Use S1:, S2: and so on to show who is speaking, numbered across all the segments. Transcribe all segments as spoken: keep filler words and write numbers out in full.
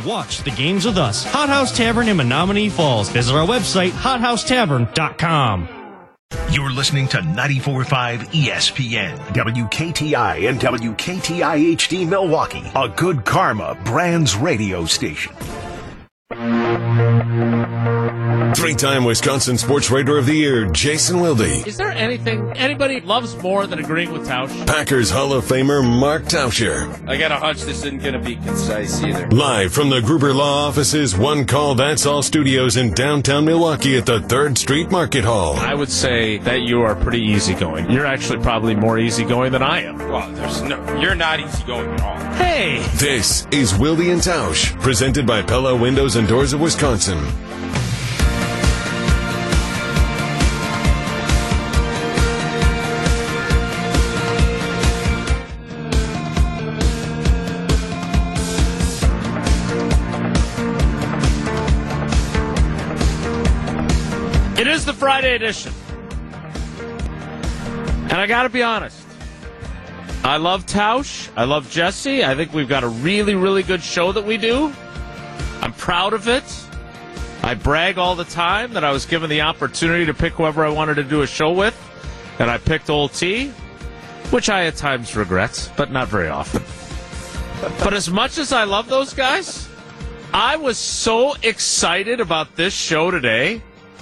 S1: watch the games with us. Hot House Tavern in Menominee Falls. Visit our website, hot house tavern dot com.
S2: You're listening to ninety-four point five E S P N, W K T I and W K T I H D Milwaukee, a Good Karma Brands radio station.
S3: Three-time Wisconsin Sports Writer of the Year, Jason Wilde.
S4: Is there anything anybody loves more than agreeing with Tausch?
S3: Packers Hall of Famer Mark Tauscher.
S5: I got a hunch this isn't going to be concise either.
S3: Live from the Gruber Law Office's One Call That's All studios in downtown Milwaukee at the third Street Market Hall.
S4: I would say that you are pretty easygoing. You're actually probably more easygoing than I am.
S5: Well, there's no, you're not easygoing at all.
S4: Hey!
S3: This is Wilde and Tausch, presented by Pella Windows and Doors of Wisconsin.
S4: It is the Friday edition. And I got to be honest. I love Tausch. I love Jesse. I think we've got a really, really good show that we do. I'm proud of it. I brag all the time that I was given the opportunity to pick whoever I wanted to do a show with. And I picked Old T, which I at times regret, but not very often. But as much as I love those guys, I was so excited about this show today.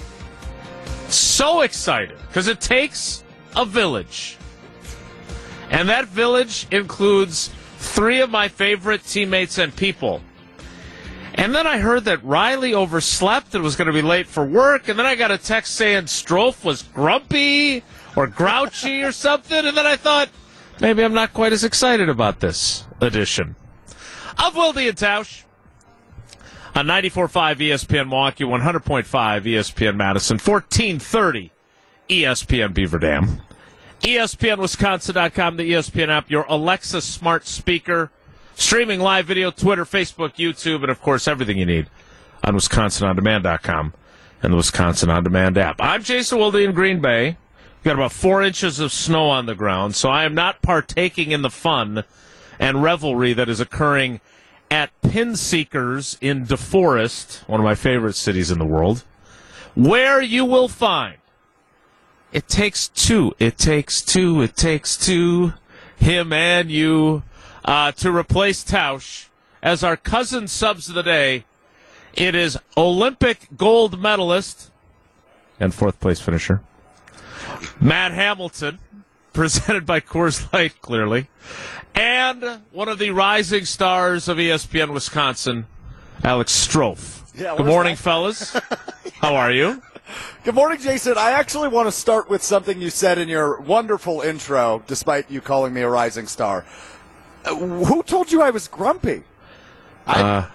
S4: So excited, because it takes a village. And that village includes three of my favorite teammates and people. And then I heard that Riley overslept and was going to be late for work. And then I got a text saying Strofe was grumpy or grouchy or something. And then I thought, maybe I'm not quite as excited about this edition of Wilde and Tausch. On ninety-four point five E S P N Milwaukee, one hundred point five E S P N Madison, fourteen thirty E S P N Beaver Dam, E S P N Wisconsin dot com, the E S P N app, your Alexa smart speaker, streaming live video, Twitter, Facebook, YouTube, and, of course, everything you need on Wisconsin On Demand dot com and the Wisconsin On Demand app. I'm Jason Wilde in Green Bay. We've got about four inches of snow on the ground, so I am not partaking in the fun and revelry that is occurring at Pin Seekers in DeForest, one of my favorite cities in the world, where you will find it takes two, it takes two, it takes two, him and you, uh, to replace Tausch as our cousin subs of the day. It is Olympic gold medalist and fourth place finisher Matt Hamilton, presented by Coors Light, clearly, and one of the rising stars of E S P N Wisconsin, Alex Strofe.
S6: Yeah,
S4: Good morning,
S6: that?
S4: fellas. How are you?
S6: Good morning, Jason. I actually want to start with something you said in your wonderful intro, despite you calling me a rising star. Uh, who told you I was grumpy? I,
S4: uh,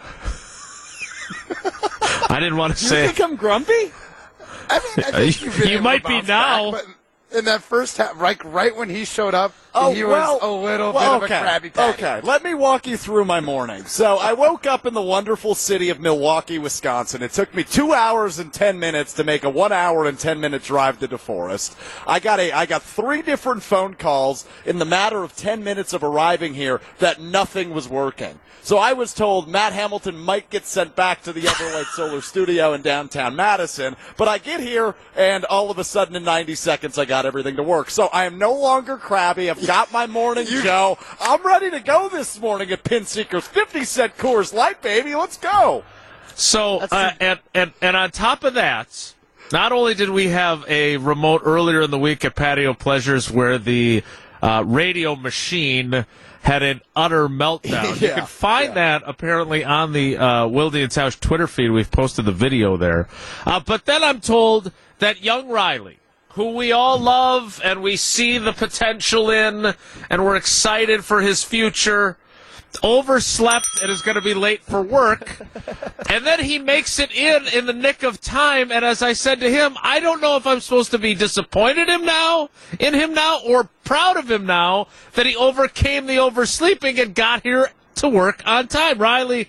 S4: I didn't want to
S6: do
S4: say
S6: you think I'm grumpy?
S7: I mean, I think you've been
S4: You
S7: able
S4: might
S7: to
S4: be
S7: bounce
S4: now.
S7: back, but in that first half, right, right when he showed up,
S6: Oh,
S7: he
S6: well,
S7: was a little
S6: well,
S7: bit
S6: okay.
S7: of a Krabby Patty.
S6: Okay, let me walk you through my morning. So I woke up in the wonderful city of Milwaukee, Wisconsin. It took me two hours and ten minutes to make a one hour and ten minute drive to DeForest. I got a, I got three different phone calls in the matter of ten minutes of arriving here that nothing was working. So I was told Matt Hamilton might get sent back to the Everlight Solar Studio in downtown Madison, but I get here and all of a sudden in ninety seconds I got everything to work. So I am no longer crabby. I've got my morning Joe. I'm ready to go this morning at Pin Seekers. fifty cent Coors Light, baby. Let's go.
S4: So, uh, and, and, and on top of that, not only did we have a remote earlier in the week at Patio Pleasures where the uh, radio machine had an utter meltdown.
S6: Yeah,
S4: you can find
S6: yeah.
S4: that apparently on the uh, Wilde and Tausch Twitter feed. We've posted the video there. Uh, but then I'm told that young Riley, who we all love and we see the potential in and we're excited for his future, overslept and is going to be late for work. And then he makes it in in the nick of time. And as I said to him, I don't know if I'm supposed to be disappointed him now, in him now or proud of him now that he overcame the oversleeping and got here to work on time. Riley,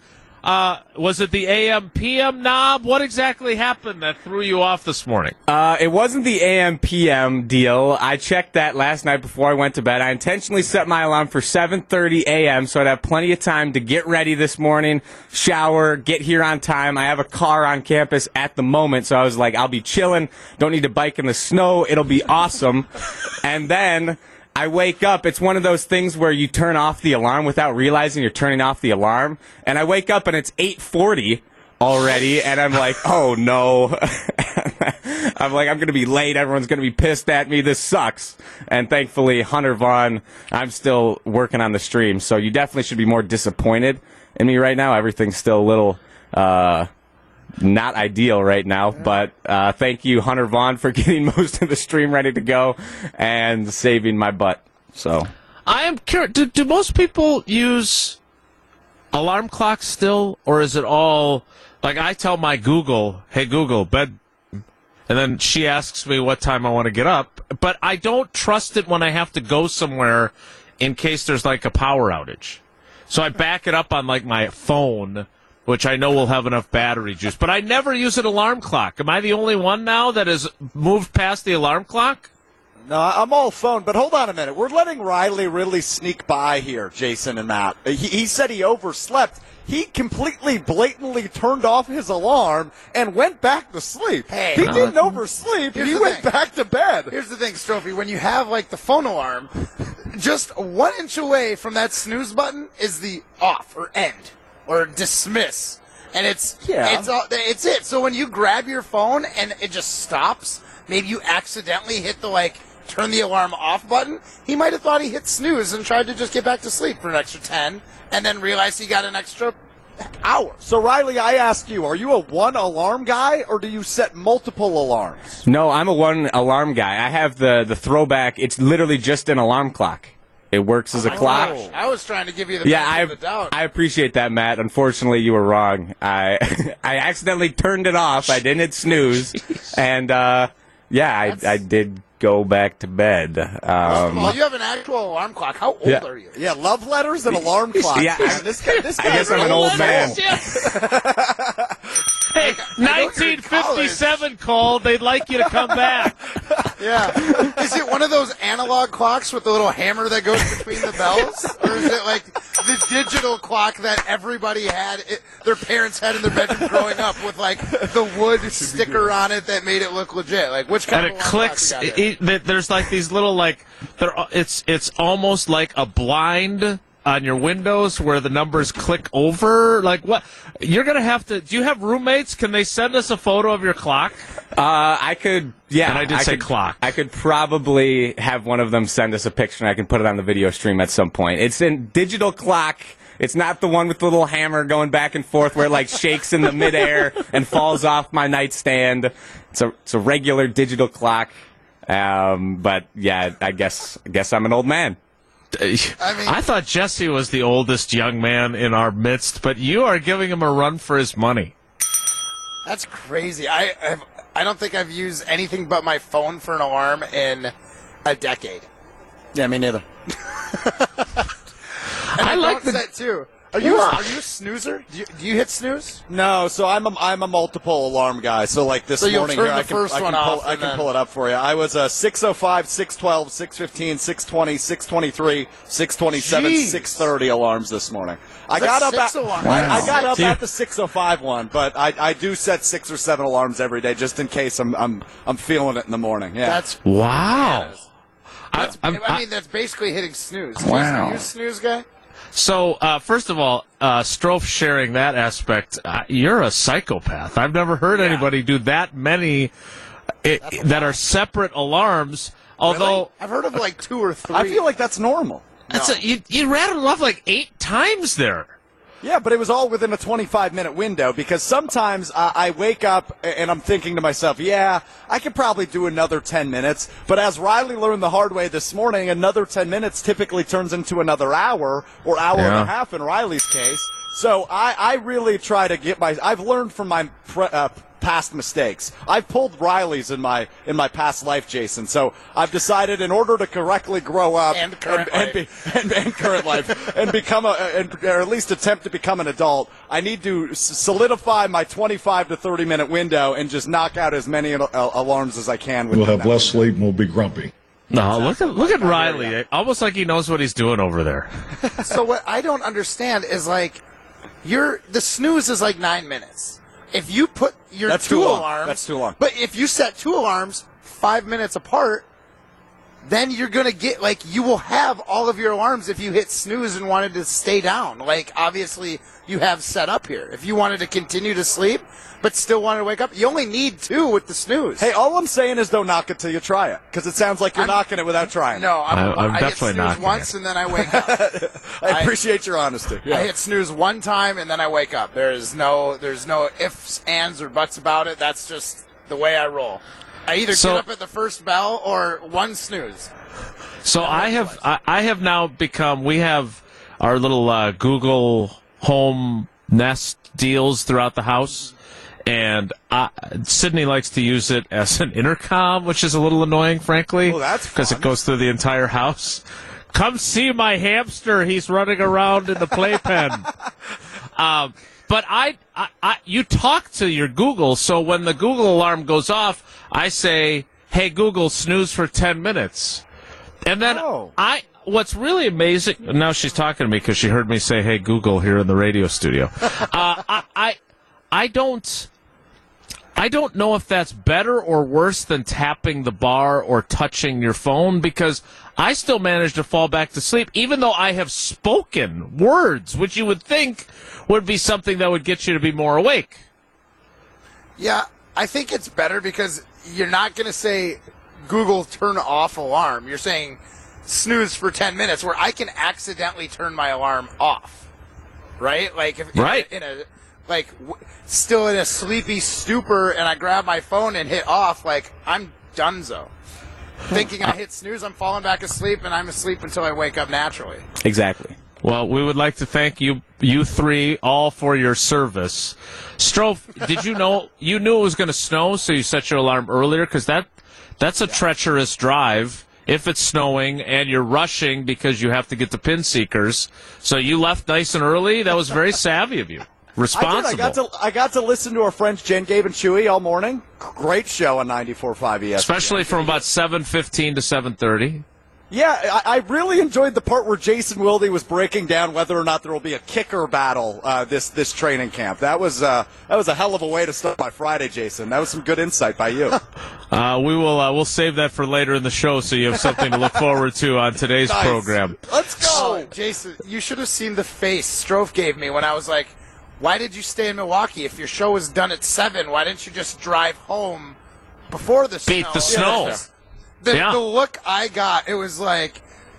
S4: Uh, was it the A M P M knob? What exactly happened that threw you off this morning?
S8: Uh, it wasn't the A M P M deal. I checked that last night before I went to bed. I intentionally set my alarm for seven thirty a m so I'd have plenty of time to get ready this morning, shower, get here on time. I have a car on campus at the moment, so I was like, I'll be chilling. Don't need to bike in the snow. It'll be awesome. And then I wake up. It's one of those things where you turn off the alarm without realizing you're turning off the alarm. And I wake up and it's eight forty already, and I'm like, oh no. I'm like, I'm going to be late. Everyone's going to be pissed at me. This sucks. And thankfully, Hunter Vaughn, I'm still working on the stream. So you definitely should be more disappointed in me right now. Everything's still a little uh, not ideal right now. But uh, thank you, Hunter Vaughn, for getting most of the stream ready to go and saving my butt. So
S4: I am curious. Do, do most people use alarm clocks still, or is it all like I tell my Google, "Hey Google, bed," and then she asks me what time I want to get up. But I don't trust it when I have to go somewhere in case there's like a power outage. So I back it up on like my phone, which I know will have enough battery juice. But I never use an alarm clock. Am I the only one now that has moved past the alarm clock?
S6: No, I'm all phone, but hold on a minute. We're letting Riley really sneak by here, Jason and Matt. He, he said he overslept. He completely, blatantly turned off his alarm and went back to sleep.
S7: Hey,
S6: he
S7: no,
S6: didn't oversleep.
S7: Here's
S6: He
S7: the
S6: went
S7: thing.
S6: back to bed.
S7: Here's the thing, Strophy. When you have like the phone alarm, just one inch away from that snooze button is the off or end or dismiss, and it's
S6: Yeah.
S7: it's all, it's it. So when you grab your phone and it just stops, maybe you accidentally hit the like turn the alarm off button. He might have thought he hit snooze and tried to just get back to sleep for an extra ten, and then realized he got an extra hour.
S6: So, Riley, I ask you, are you a one alarm guy or do you set multiple alarms?
S8: no, I'm a one alarm guy. I have the, the throwback. It's literally just an alarm clock. It works as a clock.
S7: Gosh, I was trying to give you the
S8: Yeah,
S7: benefit
S8: I
S7: of the doubt.
S8: I appreciate that, Matt. Unfortunately, you were wrong. I I accidentally turned it off. I didn't hit snooze, and uh, yeah, I I did go back to bed. Um,
S7: well, you have an actual alarm clock. How old
S8: Yeah.
S7: are you?
S6: Yeah, love letters and alarm clocks.
S8: Yeah, I-
S6: man. this guy, this
S8: I guess I'm an old man.
S4: Hey, nineteen fifty-seven called. They'd like you to come back.
S7: Yeah. Is it one of those analog clocks with the little hammer that goes between the bells? Or is it like the digital clock that everybody had, it, their parents had in their bedroom growing up with like the wood sticker on it that made it look legit? Like which kind
S4: And
S7: of
S4: it
S7: alarm
S4: clicks.
S7: clock you got here?
S4: It, it, there's like these little like, they're, it's it's almost like a blind on your windows where the numbers click over. Like what? You're gonna have to. Do you have roommates? Can they send us a photo of your clock?
S8: Uh, I could, yeah.
S4: And I did say
S8: could,
S4: clock.
S8: I could probably have one of them send us a picture, and I can put it on the video stream at some point. It's a digital clock. It's not the one with the little hammer going back and forth where it like shakes in the midair and falls off my nightstand. It's a it's a regular digital clock. Um, but yeah, I guess I guess I'm an old man.
S7: I mean-
S4: I thought Jesse was the oldest young man in our midst, but you are giving him a run for his money.
S7: That's crazy. I I've, I don't think I've used anything but my phone for an alarm in a decade.
S6: Yeah, me neither.
S7: And
S4: I
S7: I,
S4: like
S7: don't
S4: the-
S7: set too. Are you are you a snoozer? Do you, do you hit snooze?
S6: No, so I'm a, I'm a multiple alarm guy. So like this
S7: So you'll
S6: morning
S7: turn
S6: here,
S7: the
S6: I can,
S7: first
S6: I can,
S7: one
S6: pull,
S7: off
S6: I
S7: and
S6: can
S7: then-
S6: pull it up for you. I was a six oh five, six twelve, six fifteen, six twenty, six twenty-three, six twenty-seven,
S7: Jeez.
S6: six thirty alarms this morning. I
S7: That's
S6: got up
S7: six
S6: at
S7: alarms.
S6: I, I got up
S4: Wow.
S6: at the six oh five one, but I, I do set six or seven alarms every day just in case I'm I'm I'm feeling it in the morning. Yeah.
S7: That's
S4: Wow.
S7: that's.
S4: I-
S7: I,
S4: I'm-
S7: mean, that's basically hitting snooze.
S8: Wow.
S7: Are you a snooze guy?
S4: So, uh, first of all, uh, Strofe sharing that aspect, uh, you're a psychopath. I've never heard anybody do that many uh, that are separate alarms, although
S7: I've heard of like two or three.
S6: I feel like that's normal.
S4: that's a, you, you rattled off like eight times there.
S6: Yeah, but it was all within a twenty-five minute window because sometimes uh, I wake up and I'm thinking to myself, yeah, I could probably do another ten minutes. But as Riley learned the hard way this morning, another ten minutes typically turns into another hour or hour and
S4: Yeah.
S6: a half in Riley's case. So I, I really try to get my – I've learned from my pre, uh, past mistakes. I've pulled Riley's in my in my past life, Jason. So I've decided, in order to correctly grow up
S7: and current
S6: and, and, be, and, and current life and become a, and, or at least attempt to become an adult, I need to s- solidify my twenty-five to thirty minute window and just knock out as many al- al- alarms as I can.
S9: We'll have less sleep and we'll be grumpy.
S4: No, look at look at Riley. Almost like he knows what he's doing over there.
S7: So what I don't understand is like, you're the snooze is like nine minutes. If you put your
S6: That's
S7: two
S6: too long.
S7: alarms,
S6: That's too long.
S7: But if you set two alarms five minutes apart, then you're gonna get like you will have all of your alarms if you hit snooze and wanted to stay down. Like obviously you have set up here. If you wanted to continue to sleep but still wanted to wake up, you only need two with the snooze.
S6: Hey, all I'm saying is don't knock it till you try it, because it sounds like you're
S7: I'm,
S6: knocking it without trying.
S7: No, I'm,
S4: I- I'm
S7: I
S4: definitely
S7: hit snooze
S4: knocking
S7: once
S4: it.
S7: and then I wake up.
S6: I appreciate your honesty. Yeah.
S7: I hit snooze one time and then I wake up. There is no, there's no ifs, ands, or buts about it. That's just the way I roll. I either
S4: So-
S7: get up at the first bell or one snooze.
S4: So I have I, I have now become. We have our little uh, Google Home Nest deals throughout the house, and uh, Sydney likes to use it as an intercom, which is a little annoying, frankly.
S6: Oh, that's
S4: because it
S6: fun.
S4: goes through the entire house. Come see my hamster. He's running around in the playpen. um, but I, I, I, you talk to your Google, so when the Google alarm goes off, I say, "Hey Google, snooze for ten minutes." And then
S6: Oh.
S4: I, what's really amazing, now she's talking to me because she heard me say, "Hey Google," here in the radio studio. uh, I, I, I don't, I don't know if that's better or worse than tapping the bar or touching your phone, because I still manage to fall back to sleep, even though I have spoken words, which you would think would be something that would get you to be more awake.
S7: Yeah, I think it's better because you're not going to say Google turn off alarm. You're saying snooze for ten minutes, where I can accidentally turn my alarm off. Right? Like if
S4: Right.
S7: in a like w- still in a sleepy stupor and I grab my phone and hit off, like I'm donezo. Thinking I hit snooze, I'm falling back asleep and I'm asleep until I wake up naturally.
S8: Exactly.
S4: Well, we would like to thank you, you three, all for your service. Strofe, did you know you knew it was going to snow, so you set your alarm earlier? Because that that's a treacherous drive if it's snowing and you're rushing because you have to get to Pin Seekers. So you left nice and early. That was very savvy of you. Responsible.
S6: I did. I got to I got to listen to our friends Jen, Gabe, and Chewy all morning. Great show on ninety-four point five E S P N.
S4: Especially from about seven fifteen to seven thirty.
S6: Yeah, I, I really enjoyed the part where Jason Wilde was breaking down whether or not there will be a kicker battle uh, this this training camp. That was uh, that was a hell of a way to start my Friday, Jason. That was some good insight by you.
S4: Uh, we will uh, we'll save that for later in the show, so you have something to look forward to on today's
S6: Nice.
S4: program.
S6: Let's go.
S7: Oh, Jason, you should have seen the face Strofe gave me when I was like, why did you stay in Milwaukee? If your show was done at seven, why didn't you just drive home before the
S4: Beat
S7: snow?
S4: the snow.
S7: Yeah. The,
S4: Yeah.
S7: the look I got, it was like,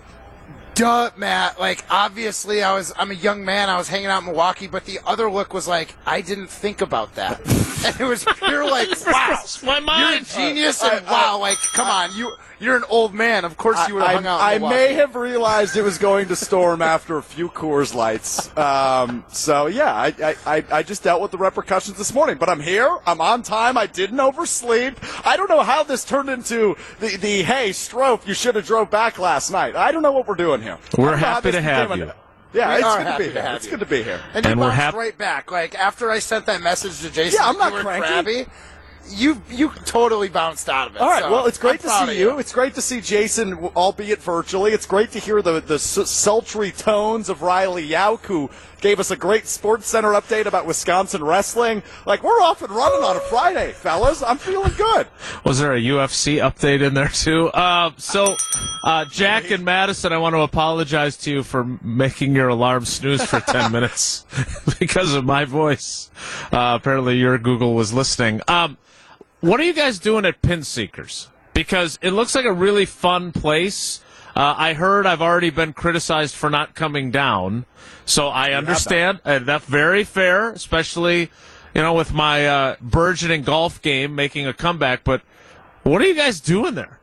S7: duh, Matt. Like, obviously, I was, I'm a young man. I was hanging out in Milwaukee, but the other look was like, I didn't think about that. And it was pure like, wow,
S4: My
S7: you're a
S4: mind.
S7: genius,
S6: Uh,
S7: and wow, like, come on, you, you're an old man. Of course, you would have hung out in
S6: I, I
S7: Milwaukee.
S6: may have realized it was going to storm after a few Coors Lights. Um, so, yeah, I, I, I- I just dealt with the repercussions this morning. But I'm here. I'm on time. I didn't oversleep. I don't know how this turned into the, the hey, Strofe, you should have drove back last night. I don't know what we're doing here. I
S4: We're
S6: don't know how
S4: happy
S6: this
S4: to have
S6: became a-
S4: you.
S6: Yeah,
S7: We
S6: it's
S7: are
S6: good to
S7: happy
S6: be
S7: to
S6: here.
S7: have
S6: It's
S7: you.
S6: good to be here.
S7: And you
S4: And we're
S7: bounced
S4: hap-
S7: right back. Like, after I sent that message to Jason,
S6: Yeah, I'm not
S7: you were
S6: cranky.
S7: crabby. You you totally bounced out of it.
S6: All right.
S7: so
S6: Well, it's great
S7: I'm
S6: to
S7: proud
S6: see
S7: of
S6: you. It's great to see Jason, albeit virtually. It's great to hear the the s- sultry tones of Riley Yauk, who gave us a great Sports Center update about Wisconsin wrestling. Like, we're off and running on a Friday, fellas. I'm feeling good.
S4: Was there a U F C update in there too? Uh, so, uh, Jack and Madison, I want to apologize to you for making your alarm snooze for ten minutes because of my voice. Uh, apparently, your Google was listening. Um, what are you guys doing at Pin Seekers? Because it looks like a really fun place. Uh, I heard I've already been criticized for not coming down, so I understand, and that's very fair, especially, you know, with my uh, burgeoning golf game making a comeback. But what are you guys doing there?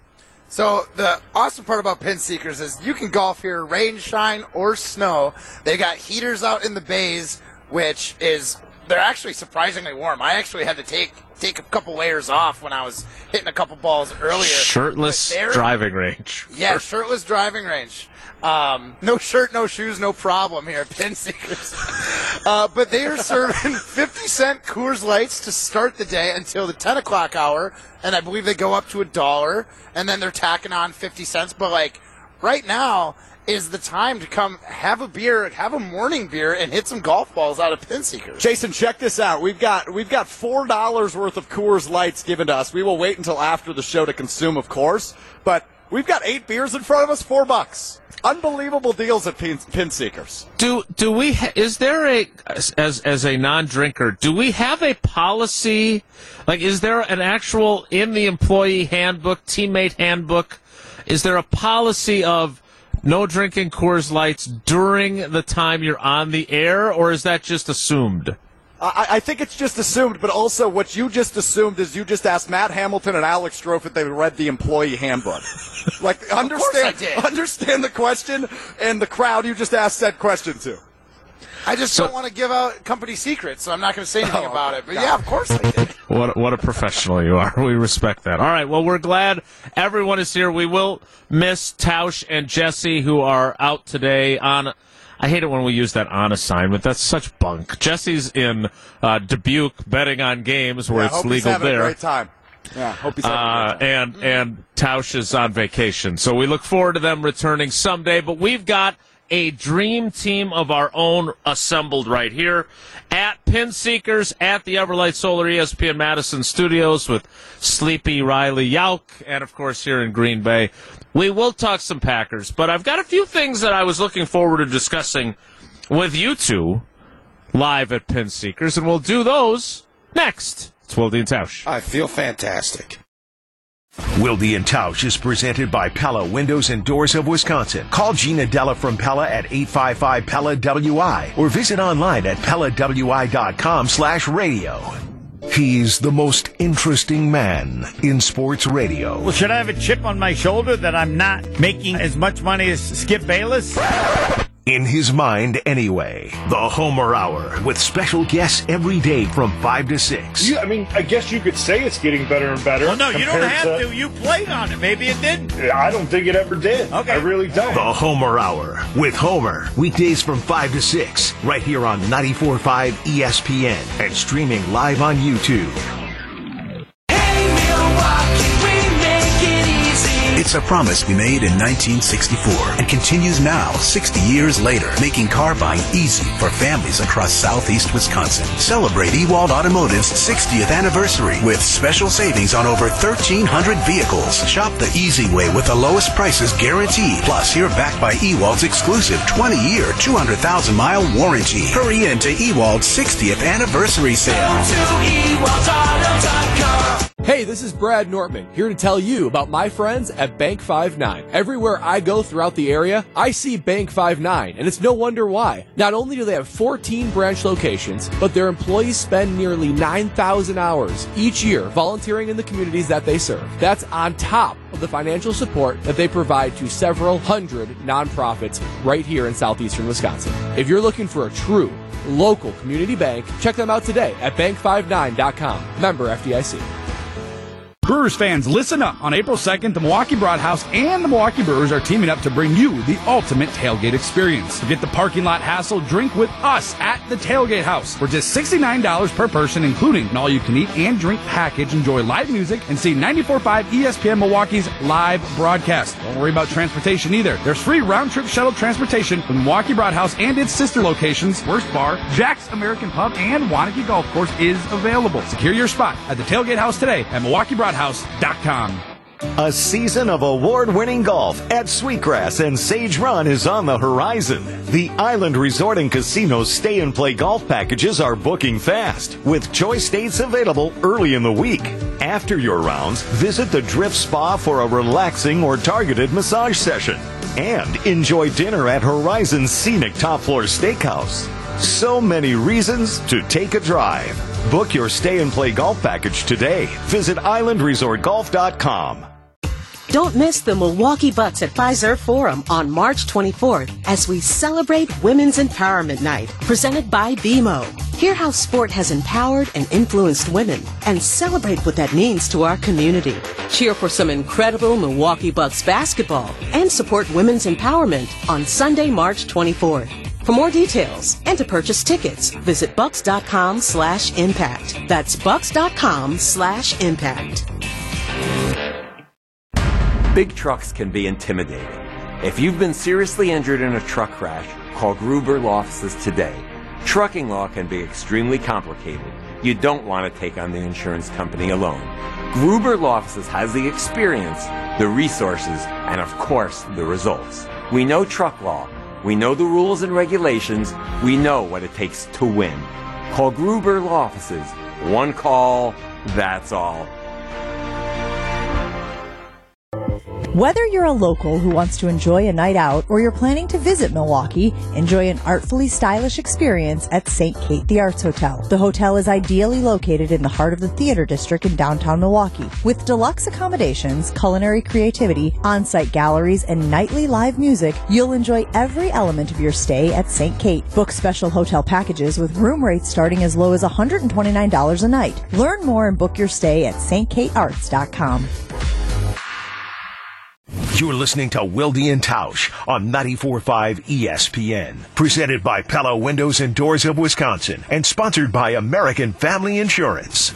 S7: So the awesome part about Pin Seekers is you can golf here, rain, shine, or snow. They got heaters out in the bays. which is they're actually surprisingly warm. I actually had to take take a couple layers off when I was hitting a couple balls earlier.
S4: Shirtless driving range.
S7: Yeah, shirtless driving range. Um, no shirt, no shoes, no problem here at Pinseekers. uh, but they are serving fifty cent Coors Lights to start the day until the ten o'clock hour, and I believe they go up to a dollar, and then they're tacking on fifty cents. But, like, right now is the time to come have a beer, have a morning beer, and hit some golf balls out of Pinseekers.
S6: Jason, check this out. We've got we've got four dollars worth of Coors Lights given to us. We will wait until after the show to consume, of course, but we've got eight beers in front of us, four bucks. Unbelievable deals at Pin, Pinseekers.
S4: Do do we? Ha- is there a as as a non-drinker? Do we have a policy? Like, is there an actual in the employee handbook, teammate handbook? Is there a policy of no drinking Coors Lights during the time you're on the air, or is that just assumed?
S6: I, I think it's just assumed, but also what you just assumed is you just asked Matt Hamilton and Alex Strofe if they read the employee handbook. Like, understand, understand the question, and the crowd you just asked that question to.
S7: I just so, don't want to give out company secrets, so I'm not going to say anything oh, about it. But God. Yeah, of course I did.
S4: What what a professional you are. We respect that. All right, well, we're glad everyone is here. We will miss Tausch and Jesse, who are out today on. I hate it when we use that on assignment. That's such bunk. Jesse's in uh, Dubuque betting on games where
S6: yeah,
S4: it's
S6: hope
S4: legal
S6: he's having
S4: there.
S6: A great time. Yeah, hope he's having
S4: uh,
S6: a great time.
S4: And and Tausch is on vacation, so we look forward to them returning someday. But we've got a dream team of our own assembled right here at Pinseekers at the Everlight Solar E S P N Madison studios with sleepy Riley Yauk, and of course here in Green Bay. We will talk some Packers, but I've got a few things that I was looking forward to discussing with you two live at Pinseekers, and we'll do those next. It's Wilde and Tausch.
S10: I feel fantastic.
S2: Wilde and Tausch is presented by Pella Windows and Doors of Wisconsin. Call Gina Della from Pella at eight five five P E L L A W I or visit online at Pella W I dot com slash radio. He's the most interesting man in sports radio.
S11: Well, should I have a chip on my shoulder that I'm not making as much money as Skip Bayless?
S2: In his mind, anyway. The Homer Hour with special guests every day from five to six.
S9: Yeah, I mean, I guess you could say it's getting better and better.
S11: Well, no, you don't have to. to. You played on it. Maybe it didn't.
S9: I don't think it ever did.
S11: Okay.
S9: I really don't.
S2: The Homer Hour with Homer. Weekdays from five to six. Right here on ninety-four point five E S P N. And streaming live on YouTube.
S12: It's a promise we made in nineteen sixty-four and continues now, sixty years later, making car buying easy for families across southeast Wisconsin. Celebrate Ewald Automotive's sixtieth anniversary with special savings on over thirteen hundred vehicles. Shop the easy way with the lowest prices guaranteed. Plus, you're backed by Ewald's exclusive twenty-year, two hundred thousand mile warranty. Hurry into Ewald's sixtieth anniversary sale. Go to ewald auto dot com.
S13: Hey, this is Brad Nortman, here to tell you about my friends at Bank five nine. Everywhere I go throughout the area, I see Bank five nine, and it's no wonder why. Not only do they have fourteen branch locations, but their employees spend nearly nine thousand hours each year volunteering in the communities that they serve. That's on top of the financial support that they provide to several hundred nonprofits right here in southeastern Wisconsin. If you're looking for a true local community bank, check them out today at bank five nine dot com. Member F D I C.
S14: Brewers fans, listen up. On April second, the Milwaukee Broadhouse and the Milwaukee Brewers are teaming up to bring you the ultimate tailgate experience. Forget the parking lot hassle. Drink with us at the Tailgate House for just sixty-nine dollars per person, including an all-you-can-eat and drink package. Enjoy live music and see ninety-four point five E S P N Milwaukee's live broadcast. Don't worry about transportation either. There's free round-trip shuttle transportation from the Milwaukee Broadhouse and its sister locations, Worst Bar, Jack's American Pub, and Wanakee Golf Course is available. Secure your spot at the Tailgate House today at Milwaukee Broadhouse dot com.
S15: A season of award-winning golf at Sweetgrass and Sage Run is on the horizon. The Island Resort and Casino's stay-and-play golf packages are booking fast, with choice dates available early in the week. After your rounds, visit the Drift Spa for a relaxing or targeted massage session. And enjoy dinner at Horizon's scenic top-floor steakhouse. So many reasons to take a drive. Book your stay-and-play golf package today. Visit island resort golf dot com.
S10: Don't miss the Milwaukee Bucks at Fiserv Forum on March twenty-fourth as we celebrate Women's Empowerment Night, presented by B M O. Hear how sport has empowered and influenced women and celebrate what that means to our community. Cheer for some incredible Milwaukee Bucks basketball and support women's empowerment on Sunday, March twenty-fourth. For more details and to purchase tickets, visit bucks.com slash impact. That's bucks.com slash impact.
S16: Big trucks can be intimidating. If you've been seriously injured in a truck crash, call Gruber Law Offices today. Trucking law can be extremely complicated. You don't want to take on the insurance company alone. Gruber Law Offices has the experience, the resources, and of course, the results. We know truck law. We know the rules and regulations. We know what it takes to win. Call Gruber Law Offices. One call, that's all.
S17: Whether you're a local who wants to enjoy a night out or you're planning to visit Milwaukee, enjoy an artfully stylish experience at Saint Kate the Arts Hotel. The hotel is ideally located in the heart of the theater district in downtown Milwaukee. With deluxe accommodations, culinary creativity, on-site galleries, and nightly live music, you'll enjoy every element of your stay at Saint Kate. Book special hotel packages with room rates starting as low as one hundred twenty-nine dollars a night. Learn more and book your stay at S T Kate Arts dot com.
S2: You're listening to Wilde and Tausch on ninety-four point five E S P N. Presented by Pella Windows and Doors of Wisconsin and sponsored by American Family Insurance.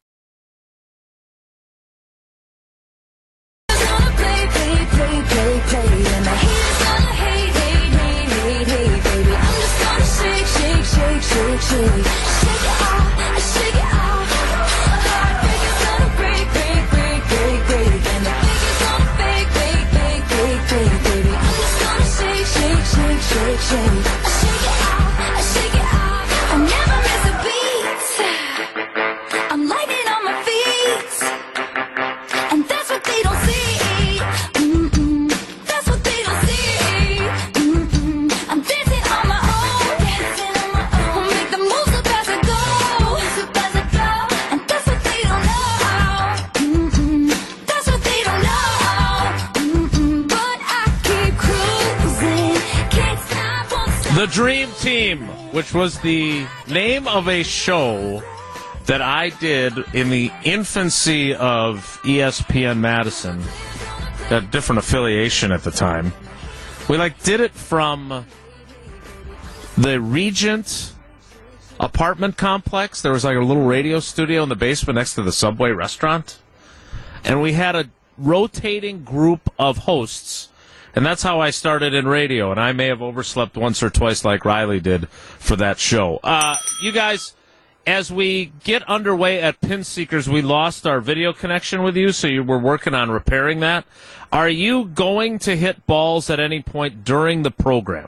S4: The Dream Team, which was the name of a show that I did in the infancy of E S P N Madison, a different affiliation at the time. We like did it from the Regent apartment complex. There was like a little radio studio in the basement next to the Subway restaurant. And we had a rotating group of hosts. And that's how I started in radio, and I may have overslept once or twice like Riley did for that show. Uh, you guys, as we get underway at Pin Seekers, we lost our video connection with you, so you were working on repairing that. Are you going to hit balls at any point during the program?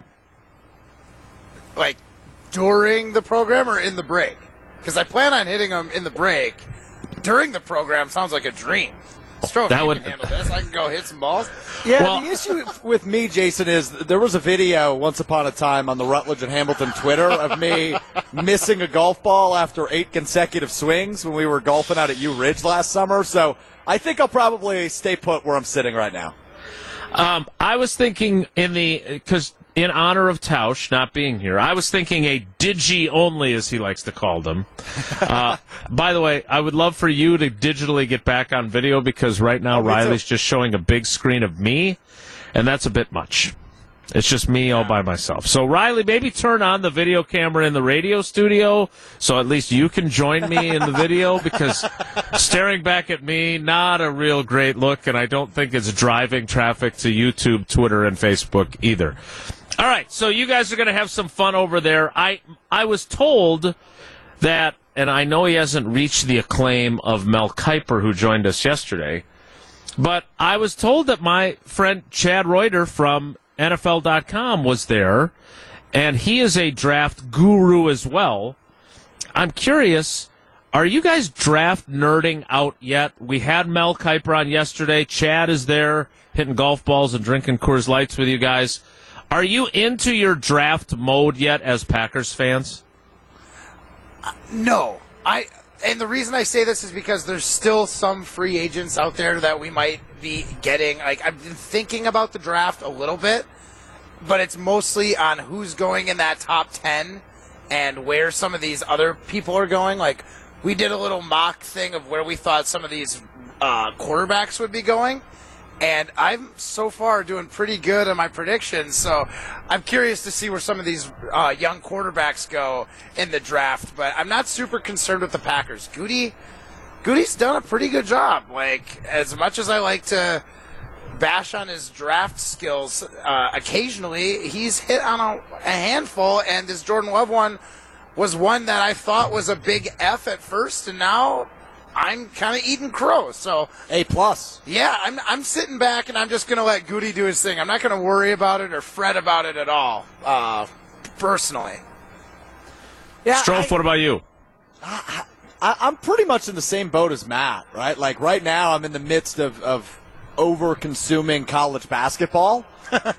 S7: Like, during the program or in the break? Because I plan on hitting them in the break. During the program sounds like a dream. Stroke,
S6: That
S7: you
S6: would-
S7: can handle this. I can go hit some balls.
S6: Yeah,
S7: Well-
S6: the issue with me, Jason, is there was a video once upon a time on the Rutledge and Hamilton Twitter of me missing a golf ball after eight consecutive swings when we were golfing out at U Ridge last summer. So I think I'll probably stay put where I'm sitting right now.
S4: Um, I was thinking in the because in honor of Tausch not being here, I was thinking a digi only, as he likes to call them. Uh, by the way, I would love for you to digitally get back on video because right now
S6: Oh, me
S4: Riley's
S6: too.
S4: just showing a big screen of me, and that's a bit much. It's just me all by myself. So, Riley, maybe turn on the video camera in the radio studio so at least you can join me in the video because staring back at me, not a real great look, and I don't think it's driving traffic to YouTube, Twitter, and Facebook either. All right, so you guys are going to have some fun over there. I I was told that, and I know he hasn't reached the acclaim of Mel Kiper, who joined us yesterday, but I was told that my friend Chad Reuter from N F L dot com was there, and he is a draft guru as well. I'm curious, are you guys draft nerding out yet? We had Mel Kiper on yesterday. Chad is there hitting golf balls and drinking Coors Lights with you guys. Are you into your draft mode yet as Packers fans?
S7: No, I and the reason I say this is because there's still some free agents out there that we might be getting. Like, I've been thinking about the draft a little bit, but it's mostly on who's going in that top ten and where some of these other people are going. Like, we did a little mock thing of where we thought some of these uh, quarterbacks would be going. And I'm so far doing pretty good on my predictions, so I'm curious to see where some of these uh, young quarterbacks go in the draft. But I'm not super concerned with the Packers. Goody, Goody's done a pretty good job. Like, as much as I like to bash on his draft skills, uh, occasionally he's hit on a, a handful. And this Jordan Love one was one that I thought was a big F at first, and now I'm kind of eating crow, so
S6: A plus.
S7: Yeah, I'm I'm sitting back and I'm just gonna let Goody do his thing. I'm not gonna worry about it or fret about it at all, uh, personally.
S6: Yeah,
S4: Strofe, what about you?
S6: I, I, I'm pretty much in the same boat as Matt, right? Like right now, I'm in the midst of of over-consuming college basketball.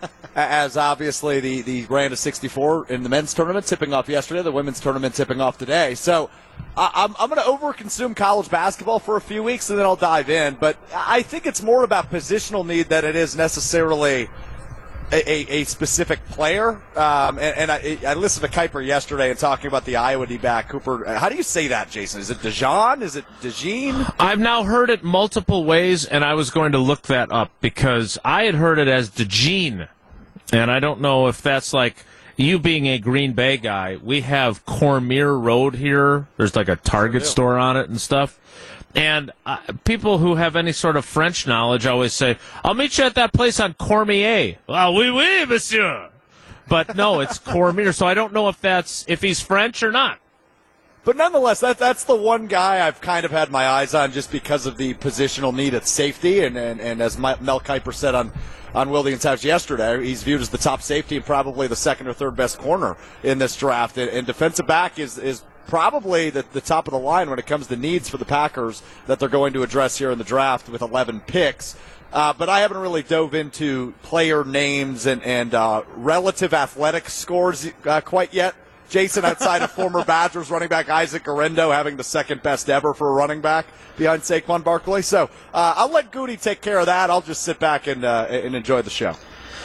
S6: As obviously the, the round of sixty-four in the men's tournament tipping off yesterday, the women's tournament tipping off today. So uh, I'm, I'm going to over-consume college basketball for a few weeks and then I'll dive in. But I think it's more about positional need than it is necessarily a, a, a specific player. Um, and and I, I listened to Kuiper yesterday and talking about the Iowa D-back, Cooper. How do you say that, Jason? Is it Dejan? Is it Dejean?
S4: I've now heard it multiple ways, and I was going to look that up because I had heard it as Dejean. And I don't know if that's like you being a Green Bay guy. We have Cormier Road here. There's like a Target store on it and stuff. And uh, people who have any sort of French knowledge always say, I'll meet you at that place on Cormier. Ah, oui, oui, monsieur. But no, it's Cormier. So I don't know if that's if he's French or not.
S6: But nonetheless, that, that's the one guy I've kind of had my eyes on just because of the positional need at safety. And, and, and as Mel Kiper said on, on Williams House yesterday, he's viewed as the top safety and probably the second or third best corner in this draft. And, and defensive back is, is probably the, the top of the line when it comes to needs for the Packers that they're going to address here in the draft with eleven picks. Uh, but I haven't really dove into player names and, and uh, relative athletic scores uh, quite yet. Jason, outside of former Badgers running back Isaac Orendo having the second best ever for a running back behind Saquon Barkley. So uh, I'll let Goody take care of that. I'll just sit back and, uh, and enjoy the show.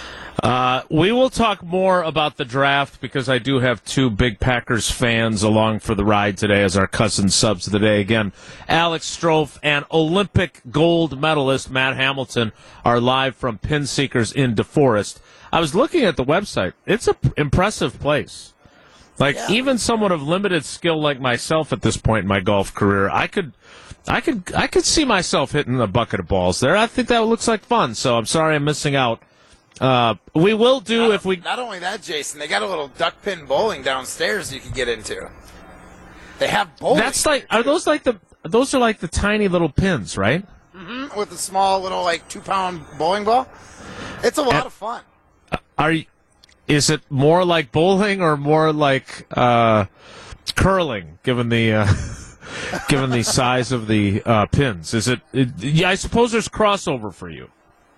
S4: Uh, we will talk more about the draft because I do have two big Packers fans along for the ride today as our cousin subs of the day. Again, Alex Strofe and Olympic gold medalist Matt Hamilton are live from Pin Seekers in DeForest. I was looking at the website. It's an impressive place. Like, yeah. Even someone of limited skill like myself at this point in my golf career, I could I could, I could see myself hitting a bucket of balls there. I think that looks like fun, so I'm sorry I'm missing out. Uh, we will do
S7: not,
S4: if we...
S7: Not only that, Jason, they got a little duck pin bowling downstairs you can get into. They have bowling.
S4: That's like... Are those like the... Those are like the tiny little pins, right?
S7: Mm-hmm, with a small little, like, two-pound bowling ball. It's a lot and, of fun.
S4: Are you... Is it more like bowling or more like uh, curling, given the uh, given the size of the uh, pins? Is it, it? Yeah, I suppose there's crossover for you.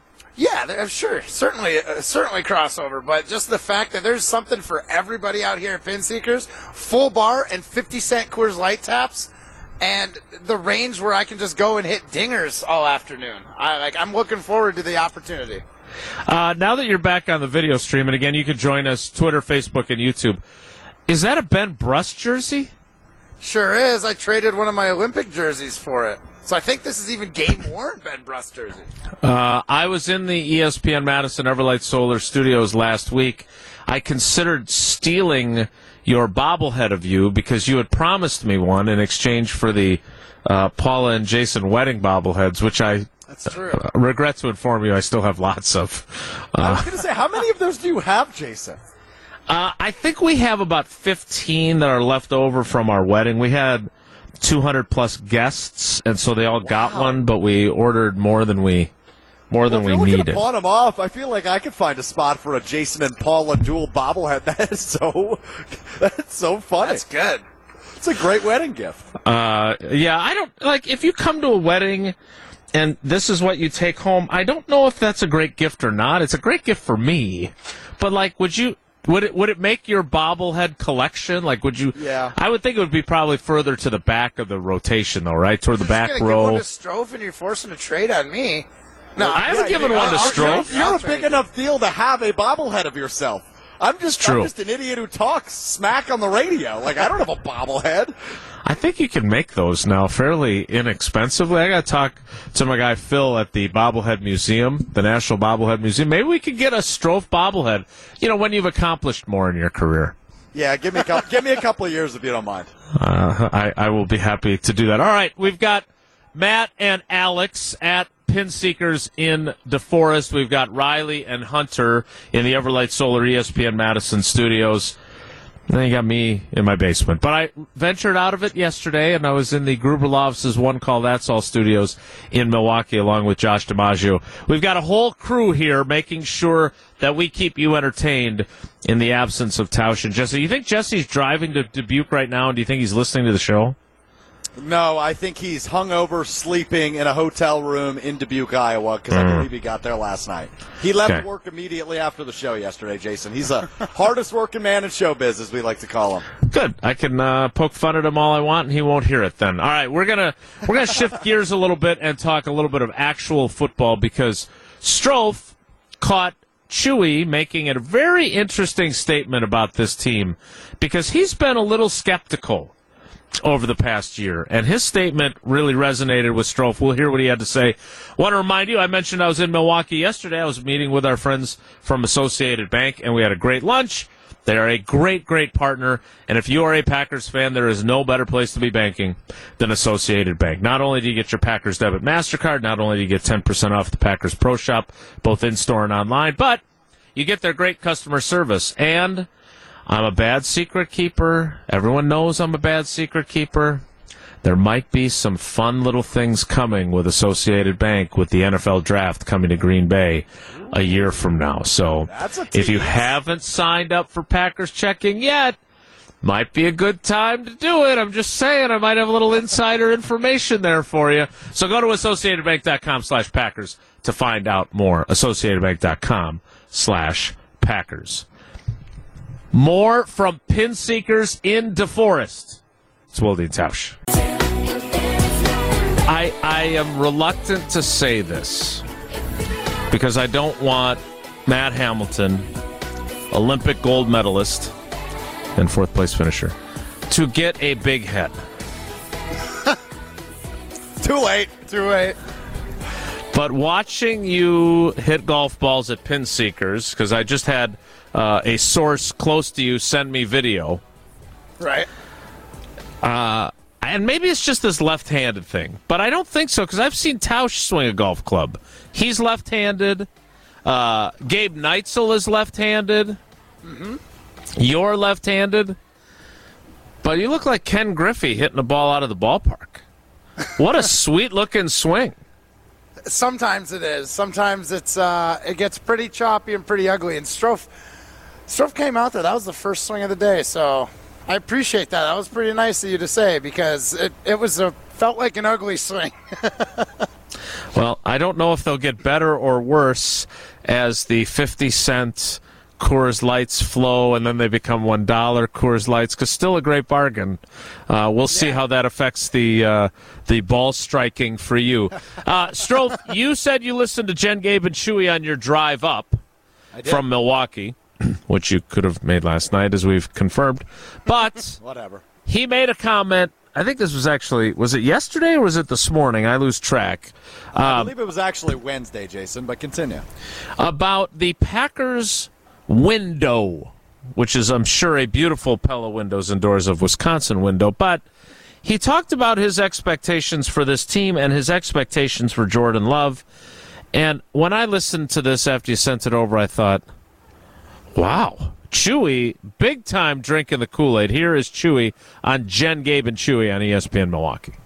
S7: Yeah, sure, certainly, uh, certainly crossover. But just the fact that there's something for everybody out here at Pin Seekers, full bar and fifty cent Coors Light taps, and the range where I can just go and hit dingers all afternoon. I like. I'm looking forward to the opportunity.
S4: Uh, now that you're back on the video stream, and again, you can join us Twitter, Facebook, and YouTube. Is that a Ben Brust jersey?
S7: Sure is. I traded one of my Olympic jerseys for it. So I think this is even game-worn Ben Brust jersey.
S4: Uh, I was in the E S P N Madison Everlight Solar Studios last week. I considered stealing your bobblehead of you because you had promised me one in exchange for the uh, Paula and Jason wedding bobbleheads, which I...
S7: That's true.
S4: Uh, regret to inform you, I still have lots of. Uh,
S6: I was going to say, how many of those do you have, Jason?
S4: Uh, I think we have about fifteen that are left over from our wedding. We had two hundred plus guests, and so they all wow. got one, but we ordered more than we more
S6: well,
S4: than
S6: if
S4: we
S6: you're
S4: needed.
S6: To pawn them off, I feel like I could find a spot for a Jason and Paula dual bobblehead. That is so, that's so funny.
S7: That's good.
S6: It's a great wedding gift.
S4: Uh, yeah, I don't like if you come to a wedding. And this is what you take home. I don't know if that's a great gift or not. It's a great gift for me. But, like, would you Would it would it make your bobblehead collection? Like, would you?
S6: Yeah.
S4: I would think it would be probably further to the back of the rotation, though, right? Toward the back
S7: You're gonna
S4: row.
S7: give one to Strofe and you're forcing a trade on me. No,
S4: I haven't
S6: Yeah,
S4: given
S6: you-
S4: one to
S6: I'll-
S4: Strofe.
S6: You're, you're a big enough deal to have a bobblehead of yourself. I'm just,
S4: True.
S6: I'm just an idiot who talks smack on the radio. Like, I don't have a bobblehead.
S4: I think you can make those now fairly inexpensively. I got to talk to my guy Phil at the Bobblehead Museum, the National Bobblehead Museum. Maybe we could get a Strofe bobblehead, you know, when you've accomplished more in your career.
S6: Yeah, give me a couple, give me a couple of years if you don't mind.
S4: Uh, I, I will be happy to do that. All right, we've got Matt and Alex at Pin Seekers in DeForest. We've got Riley and Hunter in the Everlight Solar E S P N Madison studios. And then you got me in my basement. But I ventured out of it yesterday, and I was in the Gruber Law Office's One Call That's All studios in Milwaukee, along with Josh DiMaggio. We've got a whole crew here making sure that we keep you entertained in the absence of Tausch and Jesse. You think Jesse's driving to Dubuque right now, and do you think he's listening to the show?
S6: No, I think he's hungover, sleeping in a hotel room in Dubuque, Iowa, because I
S4: Mm.
S6: believe he got there last night. He left
S4: Okay.
S6: work immediately after the show yesterday, Jason. He's the hardest working man in showbiz, as we like to call him.
S4: Good. I can uh, poke fun at him all I want, and he won't hear it then. All right, we're gonna we're gonna shift gears a little bit and talk a little bit of actual football, because Strofe caught Chewy making a very interesting statement about this team, because he's been a little skeptical over the past year, and his statement really resonated with Strofe. We'll hear what he had to say. Want to remind you, I mentioned I was in Milwaukee yesterday. I was meeting with our friends from Associated Bank, and we had a great lunch. They are a great, great partner, and if you are a Packers fan, there is no better place to be banking than Associated Bank. Not only do you get your Packers debit MasterCard, not only do you get ten percent off the Packers Pro Shop, both in-store and online, but you get their great customer service. And I'm a bad secret keeper. Everyone knows I'm a bad secret keeper. There might be some fun little things coming with Associated Bank with the N F L draft coming to Green Bay a year from now. So if you haven't signed up for Packers checking yet, might be a good time to do it. I'm just saying, I might have a little insider information there for you. So go to associatedbank.com slash Packers to find out more. associatedbank.com slash Packers. More from Pin Seekers in DeForest. It's Wilde and Tausch. I, I am reluctant to say this because I don't want Matt Hamilton, Olympic gold medalist and fourth place finisher, to get a big head.
S6: Too late.
S7: Too late.
S4: But watching you hit golf balls at Pin Seekers, because I just had uh, a source close to you send me video.
S7: Right.
S4: Uh, and maybe it's just this left-handed thing, but I don't think so, because I've seen Tausch swing a golf club. He's left-handed. Uh, Gabe Neitzel is left-handed.
S7: Mm-hmm.
S4: You're left-handed. But you look like Ken Griffey hitting a ball out of the ballpark. What a sweet-looking swing.
S7: Sometimes it is. Sometimes it's uh, it gets pretty choppy and pretty ugly. And Strofe, Strofe came out there. That was the first swing of the day. So I appreciate that. That was pretty nice of you to say, because it, it was a felt like an ugly swing.
S4: Well, I don't know if they'll get better or worse as the fifty cent Coors Lights flow, and then they become one dollar Coors Lights, because still a great bargain. Uh, we'll see how that affects the uh, the ball striking for you. Uh, Strofe, you said you listened to Jen, Gabe, and Chewy on your drive up from Milwaukee, which you could have made last night, as we've confirmed. But
S6: Whatever.
S4: he made a comment. I think this was actually, was it yesterday or was it this morning? I lose track.
S6: I
S4: Um,
S6: believe it was actually Wednesday, Jason, but continue.
S4: about the Packers window, which is, I'm sure, a beautiful Pella Windows and Doors of Wisconsin window. But he talked about his expectations for this team and his expectations for Jordan Love. And when I listened to this after you sent it over, I thought, wow, Chewy, big time drinking the Kool-Aid. Here is Chewy on Jen, Gabe, and Chewy on E S P N Milwaukee.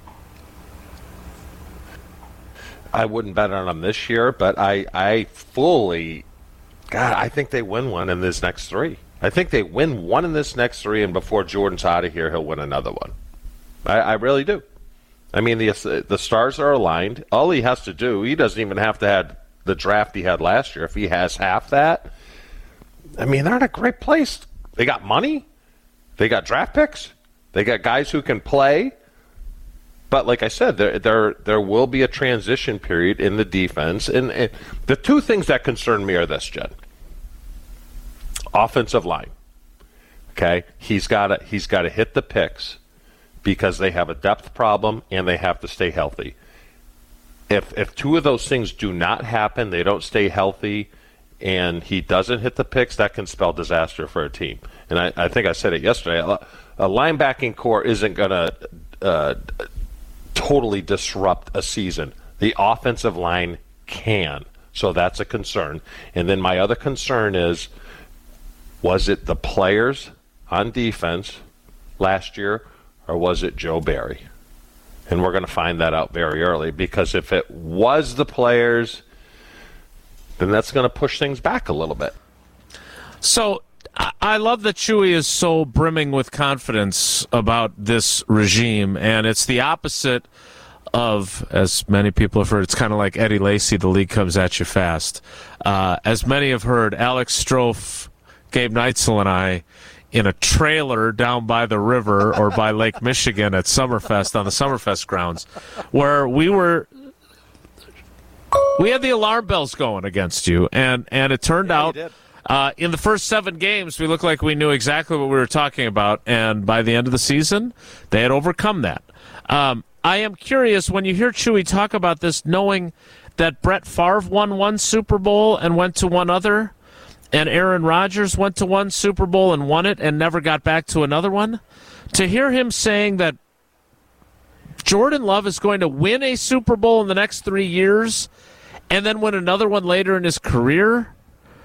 S18: I wouldn't bet on them this year, but I, I fully, God, I think they win one in this next three. I think they win one in this next three, and before Jordan's out of here, he'll win another one. I, I really do. I mean, the the stars are aligned. All he has to do, he doesn't even have to have the draft he had last year. If he has half that, I mean, they're in a great place. They got money. They got draft picks. They got guys who can play. But like I said, there there there will be a transition period in the defense. And, and the two things that concern me are this, Jen. Offensive line. Okay, he's got to he's got to hit the picks because they have a depth problem and they have to stay healthy. If if two of those things do not happen, they don't stay healthy, and he doesn't hit the picks, that can spell disaster for a team. And I, I think I said it yesterday. A, a linebacking core isn't going to uh, totally disrupt a season. The offensive line can, so that's a concern. And then my other concern is, was it the players on defense last year, or was it Joe Barry? And we're going to find that out very early, because if it was the players, then that's going to push things back a little bit.
S4: So I love that Chewy is so brimming with confidence about this regime, and it's the opposite of, as many people have heard, it's kind of like Eddie Lacy, the league comes at you fast. Uh, as many have heard, Alex Strofe, Gabe Neitzel, and I in a trailer down by the river or by Lake Michigan at Summerfest on the Summerfest grounds, where we were we had the alarm bells going against you, and and it turned yeah, out uh, in the first seven games we looked like we knew exactly what we were talking about, and by the end of the season they had overcome that. Um, I am curious, when you hear Chewy talk about this, knowing that Brett Favre won one Super Bowl and went to one other, and Aaron Rodgers went to one Super Bowl and won it and never got back to another one, to hear him saying that Jordan Love is going to win a Super Bowl in the next three years and then win another one later in his career,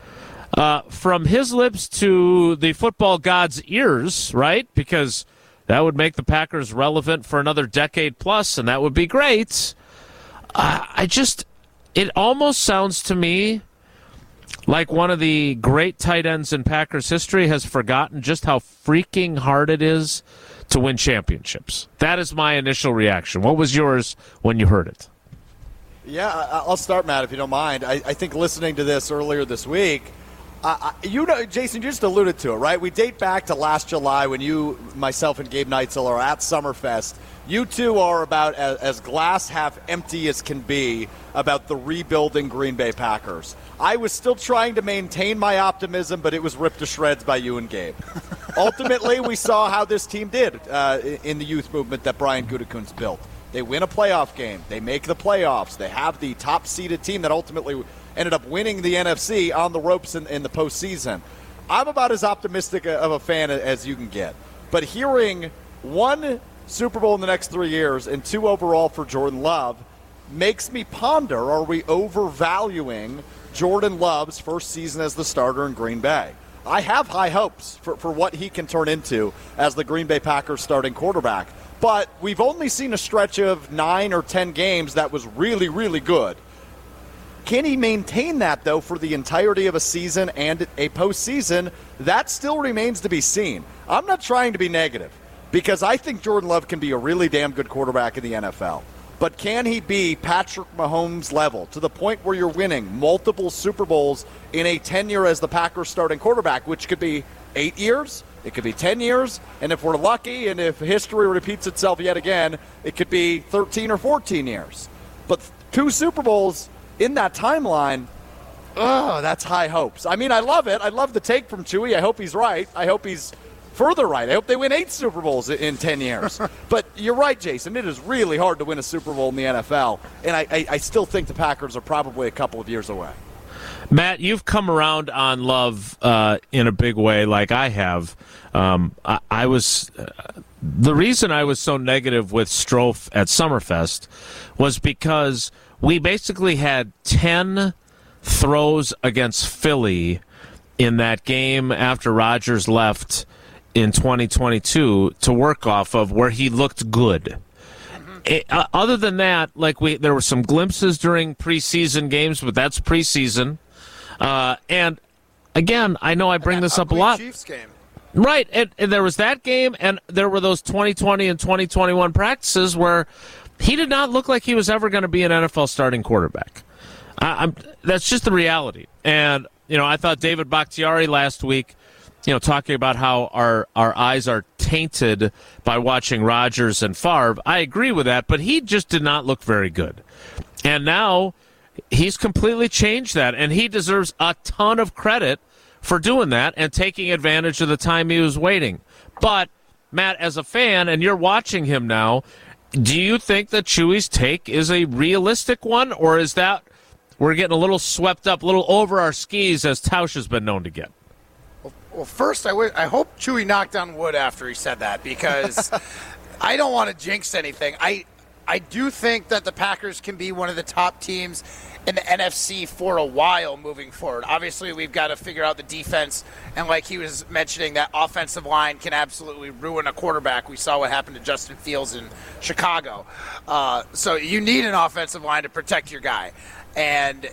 S4: uh, from his lips to the football god's ears, right? Because that would make the Packers relevant for another decade plus, and that would be great. Uh, I just, it almost sounds to me like one of the great tight ends in Packers history has forgotten just how freaking hard it is to win championships. That is my initial reaction. What was yours when you heard it?
S6: Yeah, I'll start, Matt, if you don't mind. I, I think listening to this earlier this week, uh, you know, Jason, you just alluded to it, right? We date back to last July when you, myself, and Gabe Neitzel are at Summerfest. You two are about as, as glass half empty as can be about the rebuilding Green Bay Packers. I was still trying to maintain my optimism, but it was ripped to shreds by you and Gabe. Ultimately, we saw how this team did uh, in the youth movement that Brian Gutekunst built. They win a playoff game. They make the playoffs. They have the top-seeded team that ultimately ended up winning the N F C on the ropes in, in the postseason. I'm about as optimistic of a fan as you can get. But hearing one Super Bowl in the next three years and two overall for Jordan Love makes me ponder, are we overvaluing Jordan Love's first season as the starter in Green Bay? I have high hopes for, for what he can turn into as the Green Bay Packers starting quarterback. But we've only seen a stretch of nine or ten games that was really, really good. Can he maintain that, though, for the entirety of a season and a postseason? That still remains to be seen. I'm not trying to be negative, because I think Jordan Love can be a really damn good quarterback in the N F L. But can he be Patrick Mahomes level to the point where you're winning multiple Super Bowls in a tenure as the Packers starting quarterback, which could be eight years, it could be ten years, and if we're lucky and if history repeats itself yet again, it could be thirteen or fourteen years. But two Super Bowls in that timeline, oh, that's high hopes. I mean, I love it. I love the take from Chewy. I hope he's right. I hope he's further right. I hope they win eight Super Bowls in ten years. But you're right, Jason. It is really hard to win a Super Bowl in the N F L, and I, I, I still think the Packers are probably a couple of years away.
S4: Matt, you've come around on Love uh, in a big way, like I have. Um, I, I was uh, the reason I was so negative with Strofe at Summerfest was because we basically had ten throws against Philly in that game after Rodgers left in twenty twenty-two to work off of, where he looked good. It, uh, other than that, like we, there were some glimpses during preseason games, but that's preseason. Uh, and again, I know I bring this up a lot.
S7: Chiefs game.
S4: Right, and, and there was that game, and there were those twenty twenty and twenty twenty-one practices where he did not look like he was ever going to be an N F L starting quarterback. I, I'm, that's just the reality. And you know, I thought David Bakhtiari last week, you know, talking about how our, our eyes are tainted by watching Rodgers and Favre. I agree with that, but he just did not look very good. And now he's completely changed that, and he deserves a ton of credit for doing that and taking advantage of the time he was waiting. But, Matt, as a fan, and you're watching him now, do you think that Chewy's take is a realistic one, or is that we're getting a little swept up, a little over our skis, as Tausch has been known to get?
S7: Well, first, I, w- I hope Chewy knocked on wood after he said that, because I don't want to jinx anything. I I do think that the Packers can be one of the top teams in the N F C for a while moving forward. Obviously, we've got to figure out the defense, and like he was mentioning, that offensive line can absolutely ruin a quarterback. We saw what happened to Justin Fields in Chicago. Uh, so you need an offensive line to protect your guy. And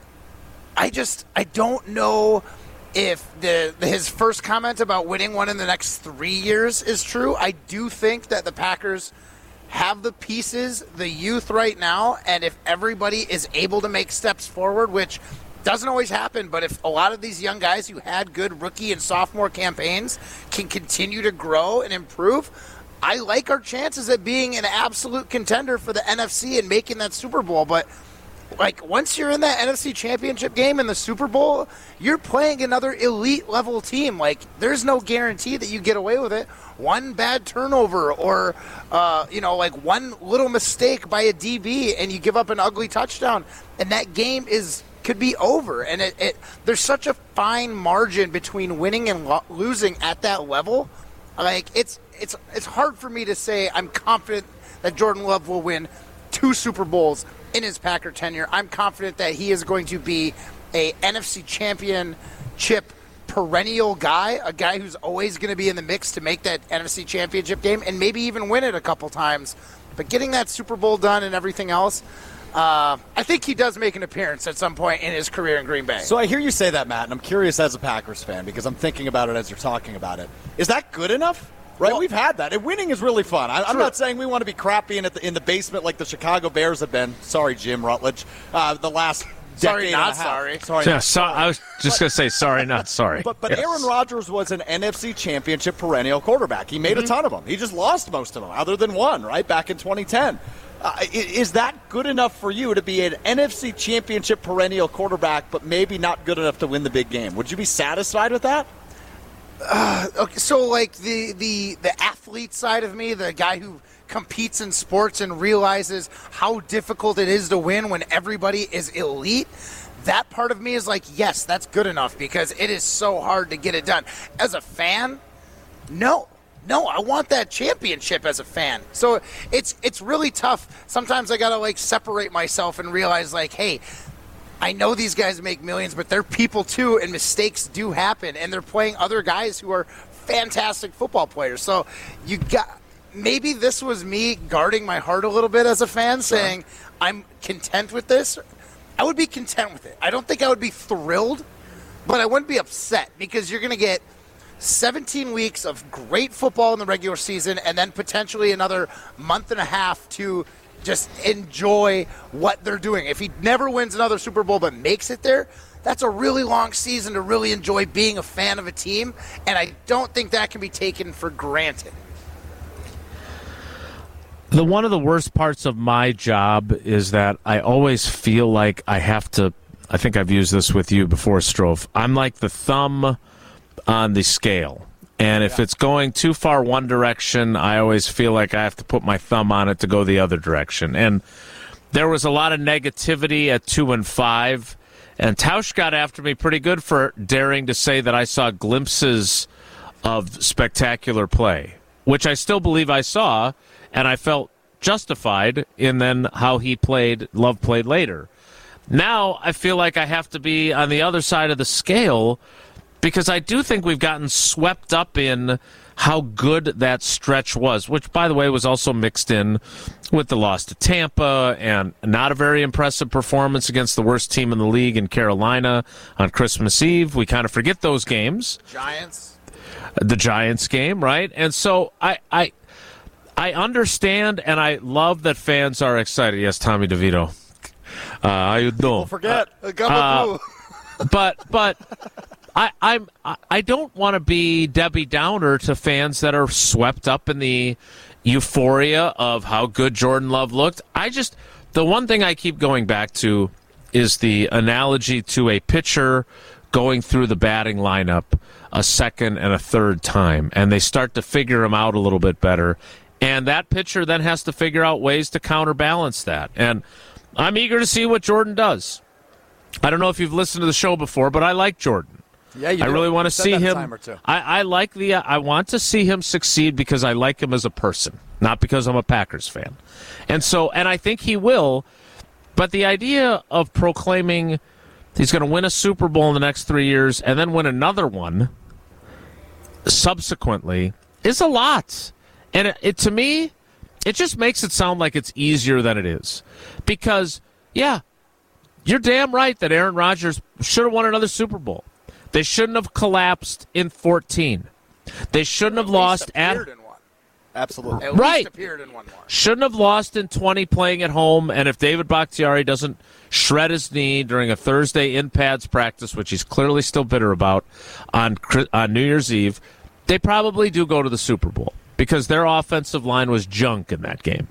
S7: I just, I don't know if the, the his first comment about winning one in the next three years is true. I do think that the Packers have the pieces, the youth right now, and if everybody is able to make steps forward, which doesn't always happen, but if a lot of these young guys who had good rookie and sophomore campaigns can continue to grow and improve, I like our chances at being an absolute contender for the N F C and making that Super Bowl. But like, once you're in that N F C Championship game in the Super Bowl, you're playing another elite level team. Like, there's no guarantee that you get away with it. One bad turnover or, uh, you know, like one little mistake by a D B and you give up an ugly touchdown, and that game is could be over. And it, it there's such a fine margin between winning and lo- losing at that level. Like, it's it's it's hard for me to say I'm confident that Jordan Love will win two Super Bowls in his Packer tenure. I'm confident that he is going to be a N F C Championship perennial guy, a guy who's always going to be in the mix to make that N F C Championship game and maybe even win it a couple times. But getting that Super Bowl done and everything else, uh, I think he does make an appearance at some point in his career in Green Bay.
S6: So I hear you say that, Matt, and I'm curious as a Packers fan because I'm thinking about it as you're talking about it. Is that good enough? Right, well, we've had that. And winning is really fun. I, I'm not saying we want to be crappy in, at the, in the basement like the Chicago Bears have been. Sorry, Jim Rutledge. Uh, the last
S7: sorry,
S6: decade
S7: not
S6: and a half.
S7: sorry.
S6: Sorry,
S4: yeah,
S6: not
S4: so,
S6: sorry.
S4: I was just going to say sorry, not sorry.
S6: But but
S4: yes.
S6: Aaron Rodgers was an N F C Championship perennial quarterback. He made mm-hmm. a ton of them. He just lost most of them, other than one, right, back in twenty ten. Uh, is that good enough for you to be an N F C Championship perennial quarterback, but maybe not good enough to win the big game? Would you be satisfied with that?
S7: Uh, okay, so like the, the the athlete side of me, the guy who competes in sports and realizes how difficult it is to win when everybody is elite, that part of me is like, yes, that's good enough because it is so hard to get it done. As a fan, no. No, I want that championship as a fan. So it's it's really tough. Sometimes I got to like separate myself and realize like, hey, I know these guys make millions, but they're people too, and mistakes do happen, and they're playing other guys who are fantastic football players. So you got maybe this was me guarding my heart a little bit as a fan, sure. saying I'm content with this. I would be content with it. I don't think I would be thrilled, but I wouldn't be upset because you're going to get seventeen weeks of great football in the regular season and then potentially another month and a half to just enjoy what they're doing. If he never wins another Super Bowl but makes it there, that's a really long season to really enjoy being a fan of a team, and I don't think that can be taken for granted.
S4: The one of the worst parts of my job is that I always feel like I have to, I think I've used this with you before, Strofe, I'm like the thumb on the scale. And if yeah. it's going too far one direction, I always feel like I have to put my thumb on it to go the other direction. And there was a lot of negativity at two and five, and Tausch got after me pretty good for daring to say that I saw glimpses of spectacular play, which I still believe I saw, and I felt justified in then how he played, Love played later. Now I feel like I have to be on the other side of the scale because I do think we've gotten swept up in how good that stretch was, which, by the way, was also mixed in with the loss to Tampa and not a very impressive performance against the worst team in the league in Carolina on Christmas Eve. We kind of forget those games.
S7: Giants.
S4: The Giants game, right? And so I I, I understand and I love that fans are excited. Yes, Tommy DeVito. Uh, how you doing?
S6: Don't forget.
S4: Uh, uh, but but I I'm I don't want to be Debbie Downer to fans that are swept up in the euphoria of how good Jordan Love looked. I just the one thing I keep going back to is the analogy to a pitcher going through the batting lineup a second and a third time, and they start to figure him out a little bit better. And that pitcher then has to figure out ways to counterbalance that. And I'm eager to see what Jordan does. I don't know if you've listened to the show before, but I like Jordan.
S6: Yeah, you
S4: I
S6: do.
S4: really want to
S6: Said
S4: see
S6: that a
S4: him.
S6: time or two.
S4: I, I like the. I want to see him succeed because I like him as a person, not because I'm a Packers fan. And so, and I think he will. But the idea of proclaiming he's going to win a Super Bowl in the next three years and then win another one subsequently is a lot. And it, it to me, it just makes it sound like it's easier than it is. Because, yeah, you're damn right that Aaron Rodgers should have won another Super Bowl. They shouldn't have collapsed in fourteen. They shouldn't have lost at
S6: in one. Absolutely.
S7: At
S4: right.
S7: least appeared in one more.
S4: Shouldn't have lost in twenty playing at home. And if David Bakhtiari doesn't shred his knee during a Thursday in pads practice, which he's clearly still bitter about, on on New Year's Eve, they probably do go to the Super Bowl because their offensive line was junk in that game.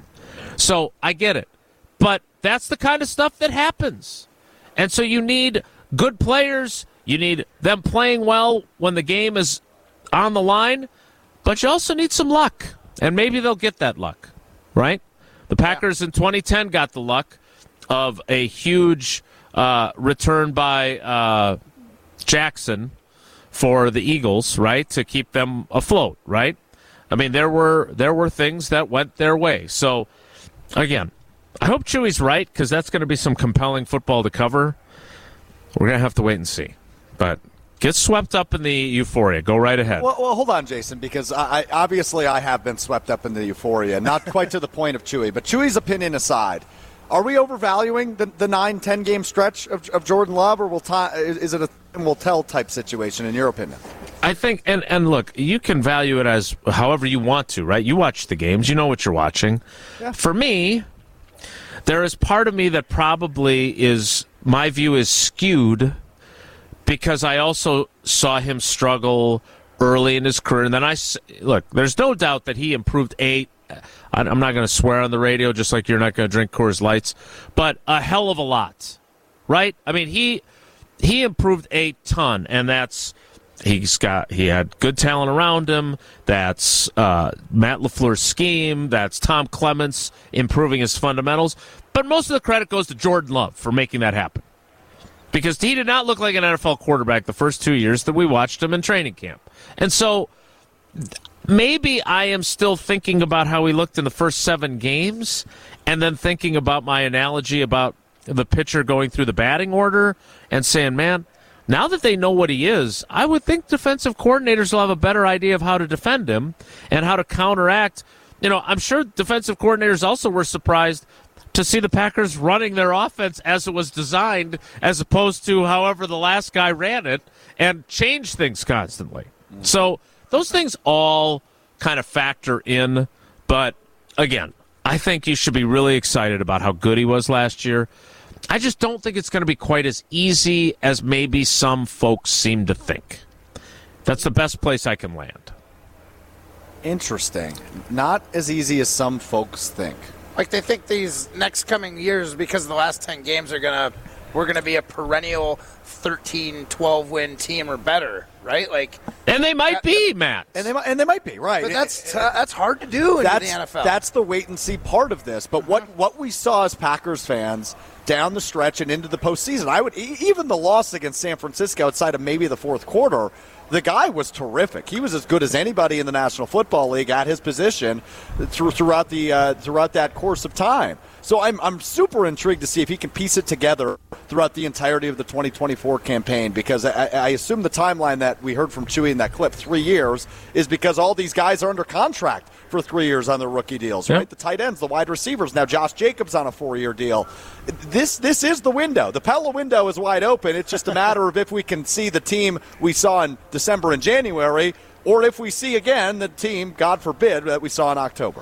S4: So I get it. But that's the kind of stuff that happens. And so you need good players. You need them playing well when the game is on the line. But you also need some luck. And maybe they'll get that luck, right? The Packers in twenty ten got the luck of a huge uh, return by uh, Jackson for the Eagles, right, to keep them afloat, right? I mean, there were there were things that went their way. So, again, I hope Chewy's right because that's going to be some compelling football to cover. We're going to have to wait and see. But get swept up in the euphoria. Go right ahead.
S6: Well, well hold on, Jason, because I, I obviously I have been swept up in the euphoria. Not quite to the point of Chewy, but Chewy's opinion aside, are we overvaluing the, the nine, ten game stretch of, of Jordan Love, or will time, is it a time will tell type situation in your opinion?
S4: I think, and, and look, you can value it as however you want to, right? You watch the games. You know what you're watching.
S6: Yeah.
S4: For me, there is part of me that probably is, my view is skewed because I also saw him struggle early in his career. And then I, look, there's no doubt that he improved eight. I'm not going to swear on the radio, just like you're not going to drink Coors Lights, but a hell of a lot, right? I mean, he he improved a ton, and that's he's got he had good talent around him. That's uh, Matt LaFleur's scheme. That's Tom Clements improving his fundamentals. But most of the credit goes to Jordan Love for making that happen, because he did not look like an N F L quarterback the first two years that we watched him in training camp, and so. Maybe I am still thinking about how he looked in the first seven games and then thinking about my analogy about the pitcher going through the batting order and saying, man, now that they know what he is, I would think defensive coordinators will have a better idea of how to defend him and how to counteract. You know, I'm sure defensive coordinators also were surprised to see the Packers running their offense as it was designed as opposed to however the last guy ran it and change things constantly. Mm-hmm. So those things all kind of factor in, but again, I think you should be really excited about how good he was last year. I just don't think it's going to be quite as easy as maybe some folks seem to think. That's the best place I can land.
S6: Interesting. Not as easy as some folks think.
S7: Like they think these next coming years, because the last ten games are going to, we're going to be a perennial thirteen, twelve win team or better, right? Like,
S4: and they might
S7: that,
S4: be, Matt.
S6: And they might, and they might be, right?
S7: But that's uh, that's hard to do in
S6: that's,
S7: the N F L.
S6: That's the wait and see part of this. But what, what we saw as Packers fans down the stretch and into the postseason, I would even the loss against San Francisco outside of maybe the fourth quarter, the guy was terrific. He was as good as anybody in the National Football League at his position through, throughout the uh, throughout that course of time. So I'm I'm super intrigued to see if he can piece it together throughout the entirety of the twenty twenty-four campaign, because I, I assume the timeline that we heard from Chewy in that clip, three years, is because all these guys are under contract for three years on their rookie deals, right? Yep. The tight ends, the wide receivers. Now Josh Jacobs on a four-year deal. This this is the window. The Pella window is wide open. It's just a matter of if we can see the team we saw in December and January, or if we see again the team, God forbid, that we saw in October.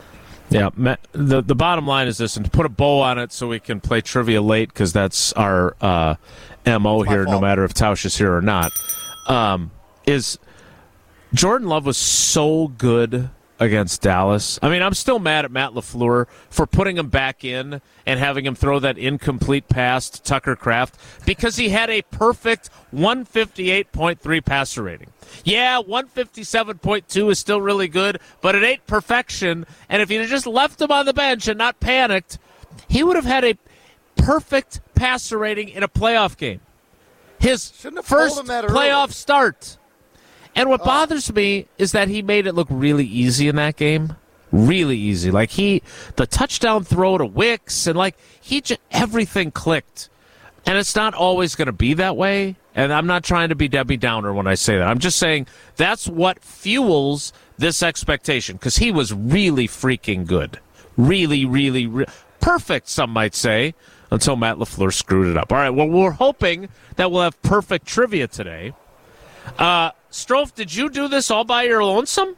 S4: Yeah, the the bottom line is this, and to put a bow on it so we can play trivia late, because that's our uh, M O here, no matter if Tausch is here or not, um, is Jordan Love was so good against Dallas. I mean, I'm still mad at Matt LaFleur for putting him back in and having him throw that incomplete pass to Tucker Kraft, because he had a perfect one fifty-eight point three passer rating. Yeah, one fifty-seven point two is still really good, but it ain't perfection. And if you'd have just left him on the bench and not panicked, he would have had a perfect passer rating in a playoff game. His first playoff early. start. And what oh. bothers me is that he made it look really easy in that game. Really easy. Like he, the touchdown throw to Wicks, and like he just, everything clicked. And it's not always going to be that way. And I'm not trying to be Debbie Downer when I say that. I'm just saying that's what fuels this expectation, because he was really freaking good. Really, really, re- perfect, some might say, until Matt LaFleur screwed it up. All right, well, we're hoping that we'll have perfect trivia today. Uh, Strofe, did you do this all by your lonesome?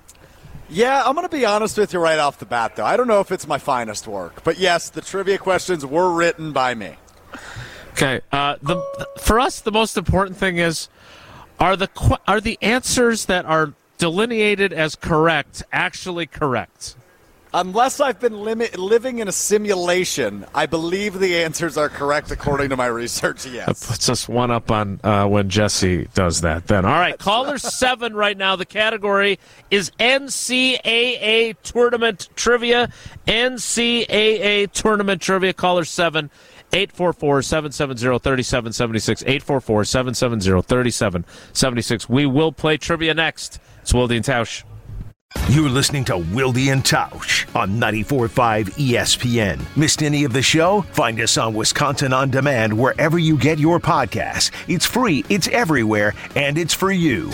S6: Yeah, I'm going to be honest with you right off the bat, though. I don't know if it's my finest work. But yes, the trivia questions were written by me.
S4: Okay. Uh, the, the for us, the most important thing is, are the are the answers that are delineated as correct actually correct?
S6: Unless I've been limit, living in a simulation, I believe the answers are correct according to my research, yes.
S4: That puts us one up on uh, when Jesse does that then. All right, caller seven right now. The category is N C double A Tournament Trivia. N C double A Tournament Trivia. Caller seven. eight four four, seven seven zero, three seven seven six, eight four four, seven seven zero, three seven seven six. We will play trivia next. It's Wilde and Tausch.
S2: You're listening to Wilde and Tausch on ninety-four point five E S P N. Missed any of the show? Find us on Wisconsin On Demand wherever you get your podcasts. It's free, it's everywhere, and it's for you.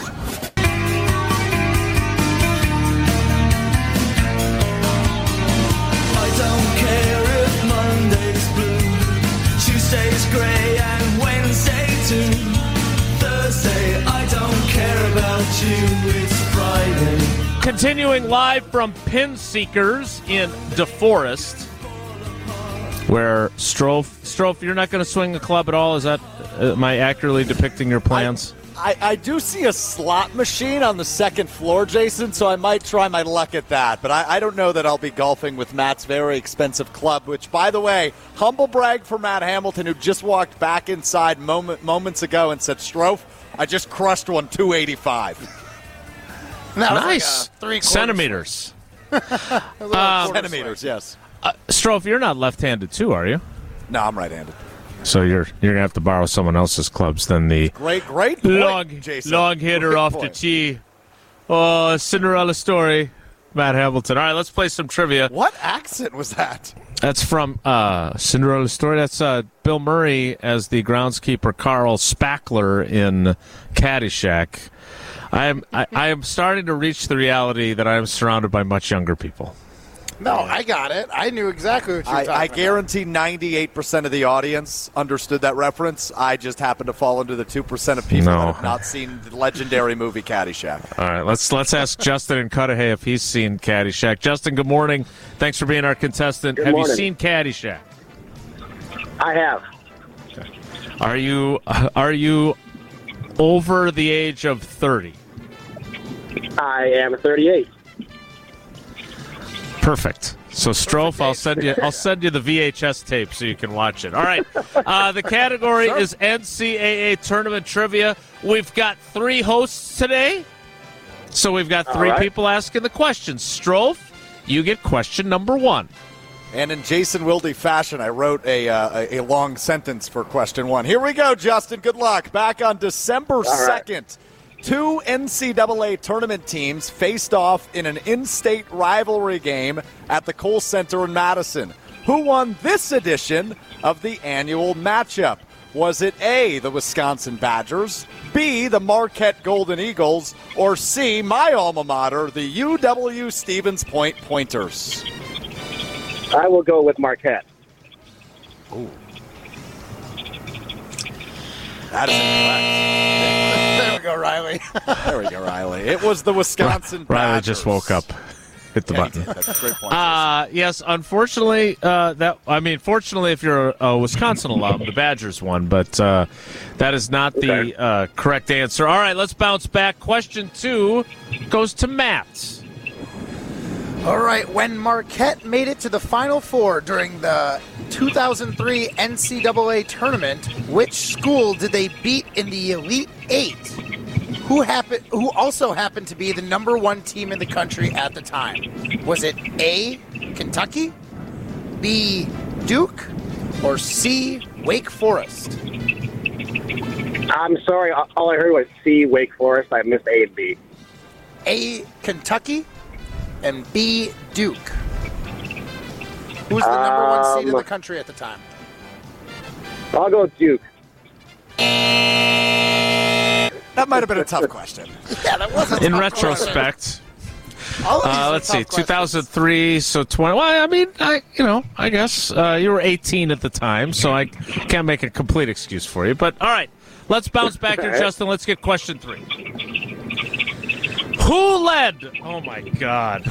S19: I don't care if Monday's blue, Tuesday's grey, and Wednesday too. Thursday, I don't care about you, it's Friday.
S4: Continuing live from Pin Seekers in DeForest, where Strofe, Strofe, you're not going to swing the club at all? Is that, uh, am I accurately depicting your plans?
S6: I, I, I do see a slot machine on the second floor, Jason, so I might try my luck at that. But I, I don't know that I'll be golfing with Matt's very expensive club, which, by the way, humble brag for Matt Hamilton, who just walked back inside moment, moments ago and said, Strofe, I just crushed one two eighty-five.
S4: Nice.
S6: Like three
S4: centimeters.
S6: um, centimeters, yes.
S4: Uh, Strofe, you're not left-handed too, are you?
S6: No, I'm right-handed.
S4: So you're you're gonna have to borrow someone else's clubs than the
S6: great, great point,
S4: long,
S6: Jason.
S4: long hitter
S6: great
S4: off
S6: point.
S4: the tee. Oh, Cinderella story, Matt Hamilton. All right, let's play some trivia.
S6: What accent was that?
S4: That's from uh, Cinderella story. That's uh, Bill Murray as the groundskeeper Carl Spackler in Caddyshack. I am I, I am starting to reach the reality that I am surrounded by much younger people.
S7: No, I got it. I knew exactly what you were
S6: I,
S7: talking
S6: I
S7: about.
S6: guarantee ninety-eight percent of the audience understood that reference. I just happen to fall into the two percent of people
S4: No.
S6: that have not seen the legendary movie Caddyshack.
S4: All right, let's let's ask Justin in Cudahy if he's seen Caddyshack. Justin, good morning. Thanks for being our contestant.
S20: Good
S4: have
S20: morning.
S4: you seen Caddyshack?
S20: I have.
S4: Are you are you over the age of thirty?
S20: I am thirty-eight.
S4: Perfect. So Strofe, I'll send you I'll send you the V H S tape so you can watch it. All right. Uh, the category is N C double A Tournament Trivia. We've got three hosts today. So we've got three
S6: All right.
S4: people asking the questions. Strofe, you get question number one.
S6: And in Jason Wilde fashion, I wrote a, uh, a, a long sentence for question one. Here we go, Justin. Good luck. Back on December second, two N C double A tournament teams faced off in an in-state rivalry game at the Kohl Center in Madison. Who won this edition of the annual matchup? Was it A, the Wisconsin Badgers, B, the Marquette Golden Eagles, or C, my alma mater, the U W Stevens Point Pointers?
S20: I will go with Marquette.
S6: Ooh. That is incorrect.
S7: There we go, Riley.
S6: There we go, Riley. It was the Wisconsin
S4: Riley
S6: Badgers.
S4: just woke up. hit the
S6: Yeah,
S4: button.
S6: That's a great point.
S4: Uh, yes, unfortunately, uh, that I mean, fortunately, if you're a, a Wisconsin alum, the Badgers won, but uh, that is not the uh, correct answer. All right, let's bounce back. Question two goes to Matt.
S7: All right, when Marquette made it to the Final Four during the two thousand three N C double A tournament, which school did they beat in the Elite Eight? Who happened? Who also happened to be the number one team in the country at the time? Was it A, Kentucky, B, Duke, or C, Wake Forest?
S20: I'm sorry, all I heard was C, Wake Forest. I missed A and B.
S7: A, Kentucky, and B, Duke. Who was the number one seed in the
S20: Um,
S7: country at the time?
S20: I'll go with Duke.
S6: That might have been a tough question.
S7: Yeah, that was a tough
S4: In
S7: question.
S4: retrospect,
S7: All of these
S4: uh,
S7: are
S4: let's
S7: tough
S4: see,
S7: questions.
S4: two thousand three, so twenty. Well, I mean, I you know, I guess uh, you were eighteen at the time, so I can't make a complete excuse for you. But all right, let's bounce back here, Justin. Let's get question three. Who led? Oh my God,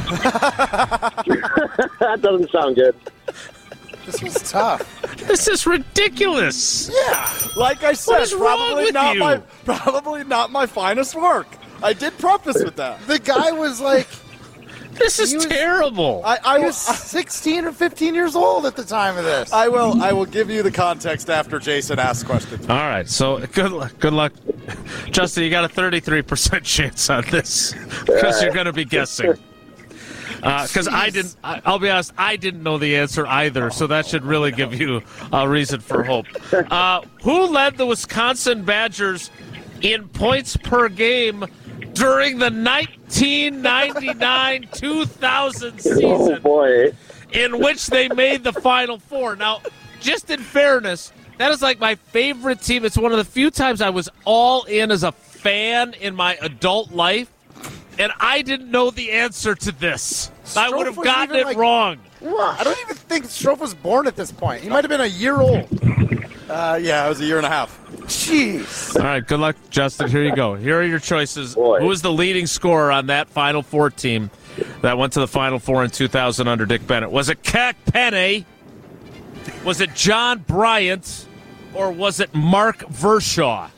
S20: That doesn't sound good.
S7: This was tough.
S4: this is ridiculous.
S6: Yeah, like I said,
S4: is wrong
S6: probably
S4: with
S6: not
S4: you?
S6: my probably not my finest work. I did preface with that.
S7: The guy was like,
S4: This is
S7: He was-
S4: terrible.
S6: I, I
S7: he
S6: was.
S7: was sixteen or fifteen years old at the time of this.
S6: I will. I will give you the context after Jason asks questions.
S4: All right, so good luck. Good luck, Justin. You got a thirty-three percent chance on this because you're going to be guessing. Because I didn't. I, I'll be honest. I didn't know the answer either, so that should really give you a reason for hope. Uh, who led the Wisconsin Badgers in points per game during the nineteen ninety-nine two thousand
S20: Oh,
S4: season,
S20: boy.
S4: in which they made the Final Four? Now, just in fairness, that is like my favorite team. It's one of the few times I was all in as a fan in my adult life, and I didn't know the answer to this. I
S7: Strofe
S4: would have
S7: was
S4: gotten
S7: even,
S4: it
S7: like-
S4: wrong.
S7: I don't even think Strofe was born at this point. He might have been a year old.
S6: Uh, yeah, it was a year and a half.
S7: Jeez.
S4: All right, good luck, Justin. Here you go. Here are your choices.
S20: Boy.
S4: Who was the leading scorer on that Final Four team that went to the Final Four in two thousand under Dick Bennett? Was it Cac Penne? Was it John Bryant? Or was it Mark Vershaw?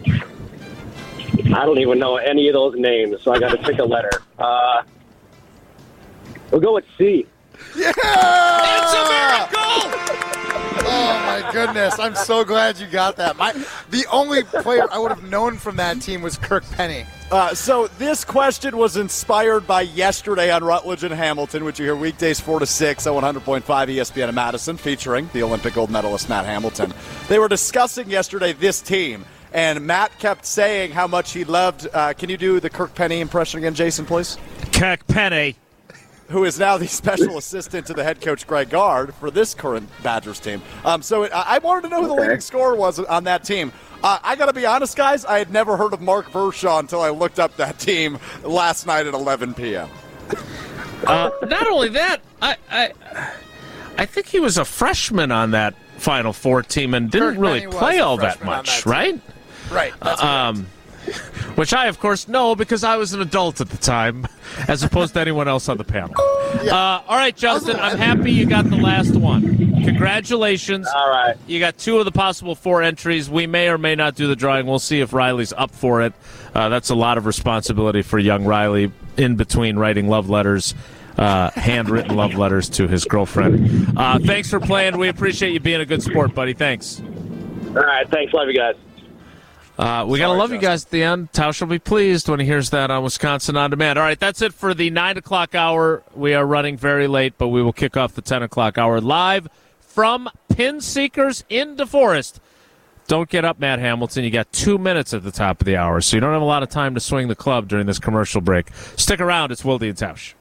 S20: I don't even know any of those names, so I got to pick a letter. Uh, we'll go with C.
S7: Yeah!
S4: It's a miracle!
S7: Oh my goodness! I'm so glad you got that. My the only player I would have known from that team was Kirk Penny.
S6: Uh, so this question was inspired by yesterday on Rutledge and Hamilton, which you hear weekdays four to six on one hundred point five E S P N in Madison, featuring the Olympic gold medalist Matt Hamilton. They were discussing yesterday this team, and Matt kept saying how much he loved. Uh, can you do the Kirk Penny impression again, Jason, please?
S4: Cac Penne.
S6: Who is now the special assistant to the head coach Greg Gard for this current Badgers team. Um, so it, I wanted to know who the leading scorer was on that team. Uh, I got to be honest, guys, I had never heard of Mark Vershaw until I looked up that team last night at eleven p.m.
S4: Uh, not only that, I, I I think he was a freshman on that Final Four team and didn't
S7: Kirk
S4: really
S7: Penny was
S4: play
S7: a
S4: all that
S7: freshman on
S4: much,
S7: that team.
S4: right?
S7: Right. That's
S4: Um, which I, of course, know because I was an adult at the time, as opposed to anyone else on the panel. Uh, all right, Justin, I'm happy you got the last one. Congratulations.
S20: All right.
S4: You got two of the possible four entries. We may or may not do the drawing. We'll see if Riley's up for it. Uh, that's a lot of responsibility for young Riley in between writing love letters, uh, handwritten love letters to his girlfriend. Uh, thanks for playing. We appreciate you being a good sport, buddy. Thanks.
S20: All right. Thanks. Love you guys.
S4: Uh, we got to love you guys at the end. Tausch will be pleased when he hears that on Wisconsin On Demand. All right, that's it for the nine o'clock hour. We are running very late, but we will kick off the ten o'clock hour live from Pin Seekers in DeForest. Don't get up, Matt Hamilton. You got two minutes at the top of the hour, so you don't have a lot of time to swing the club during this commercial break. Stick around. It's Wilde and Tausch.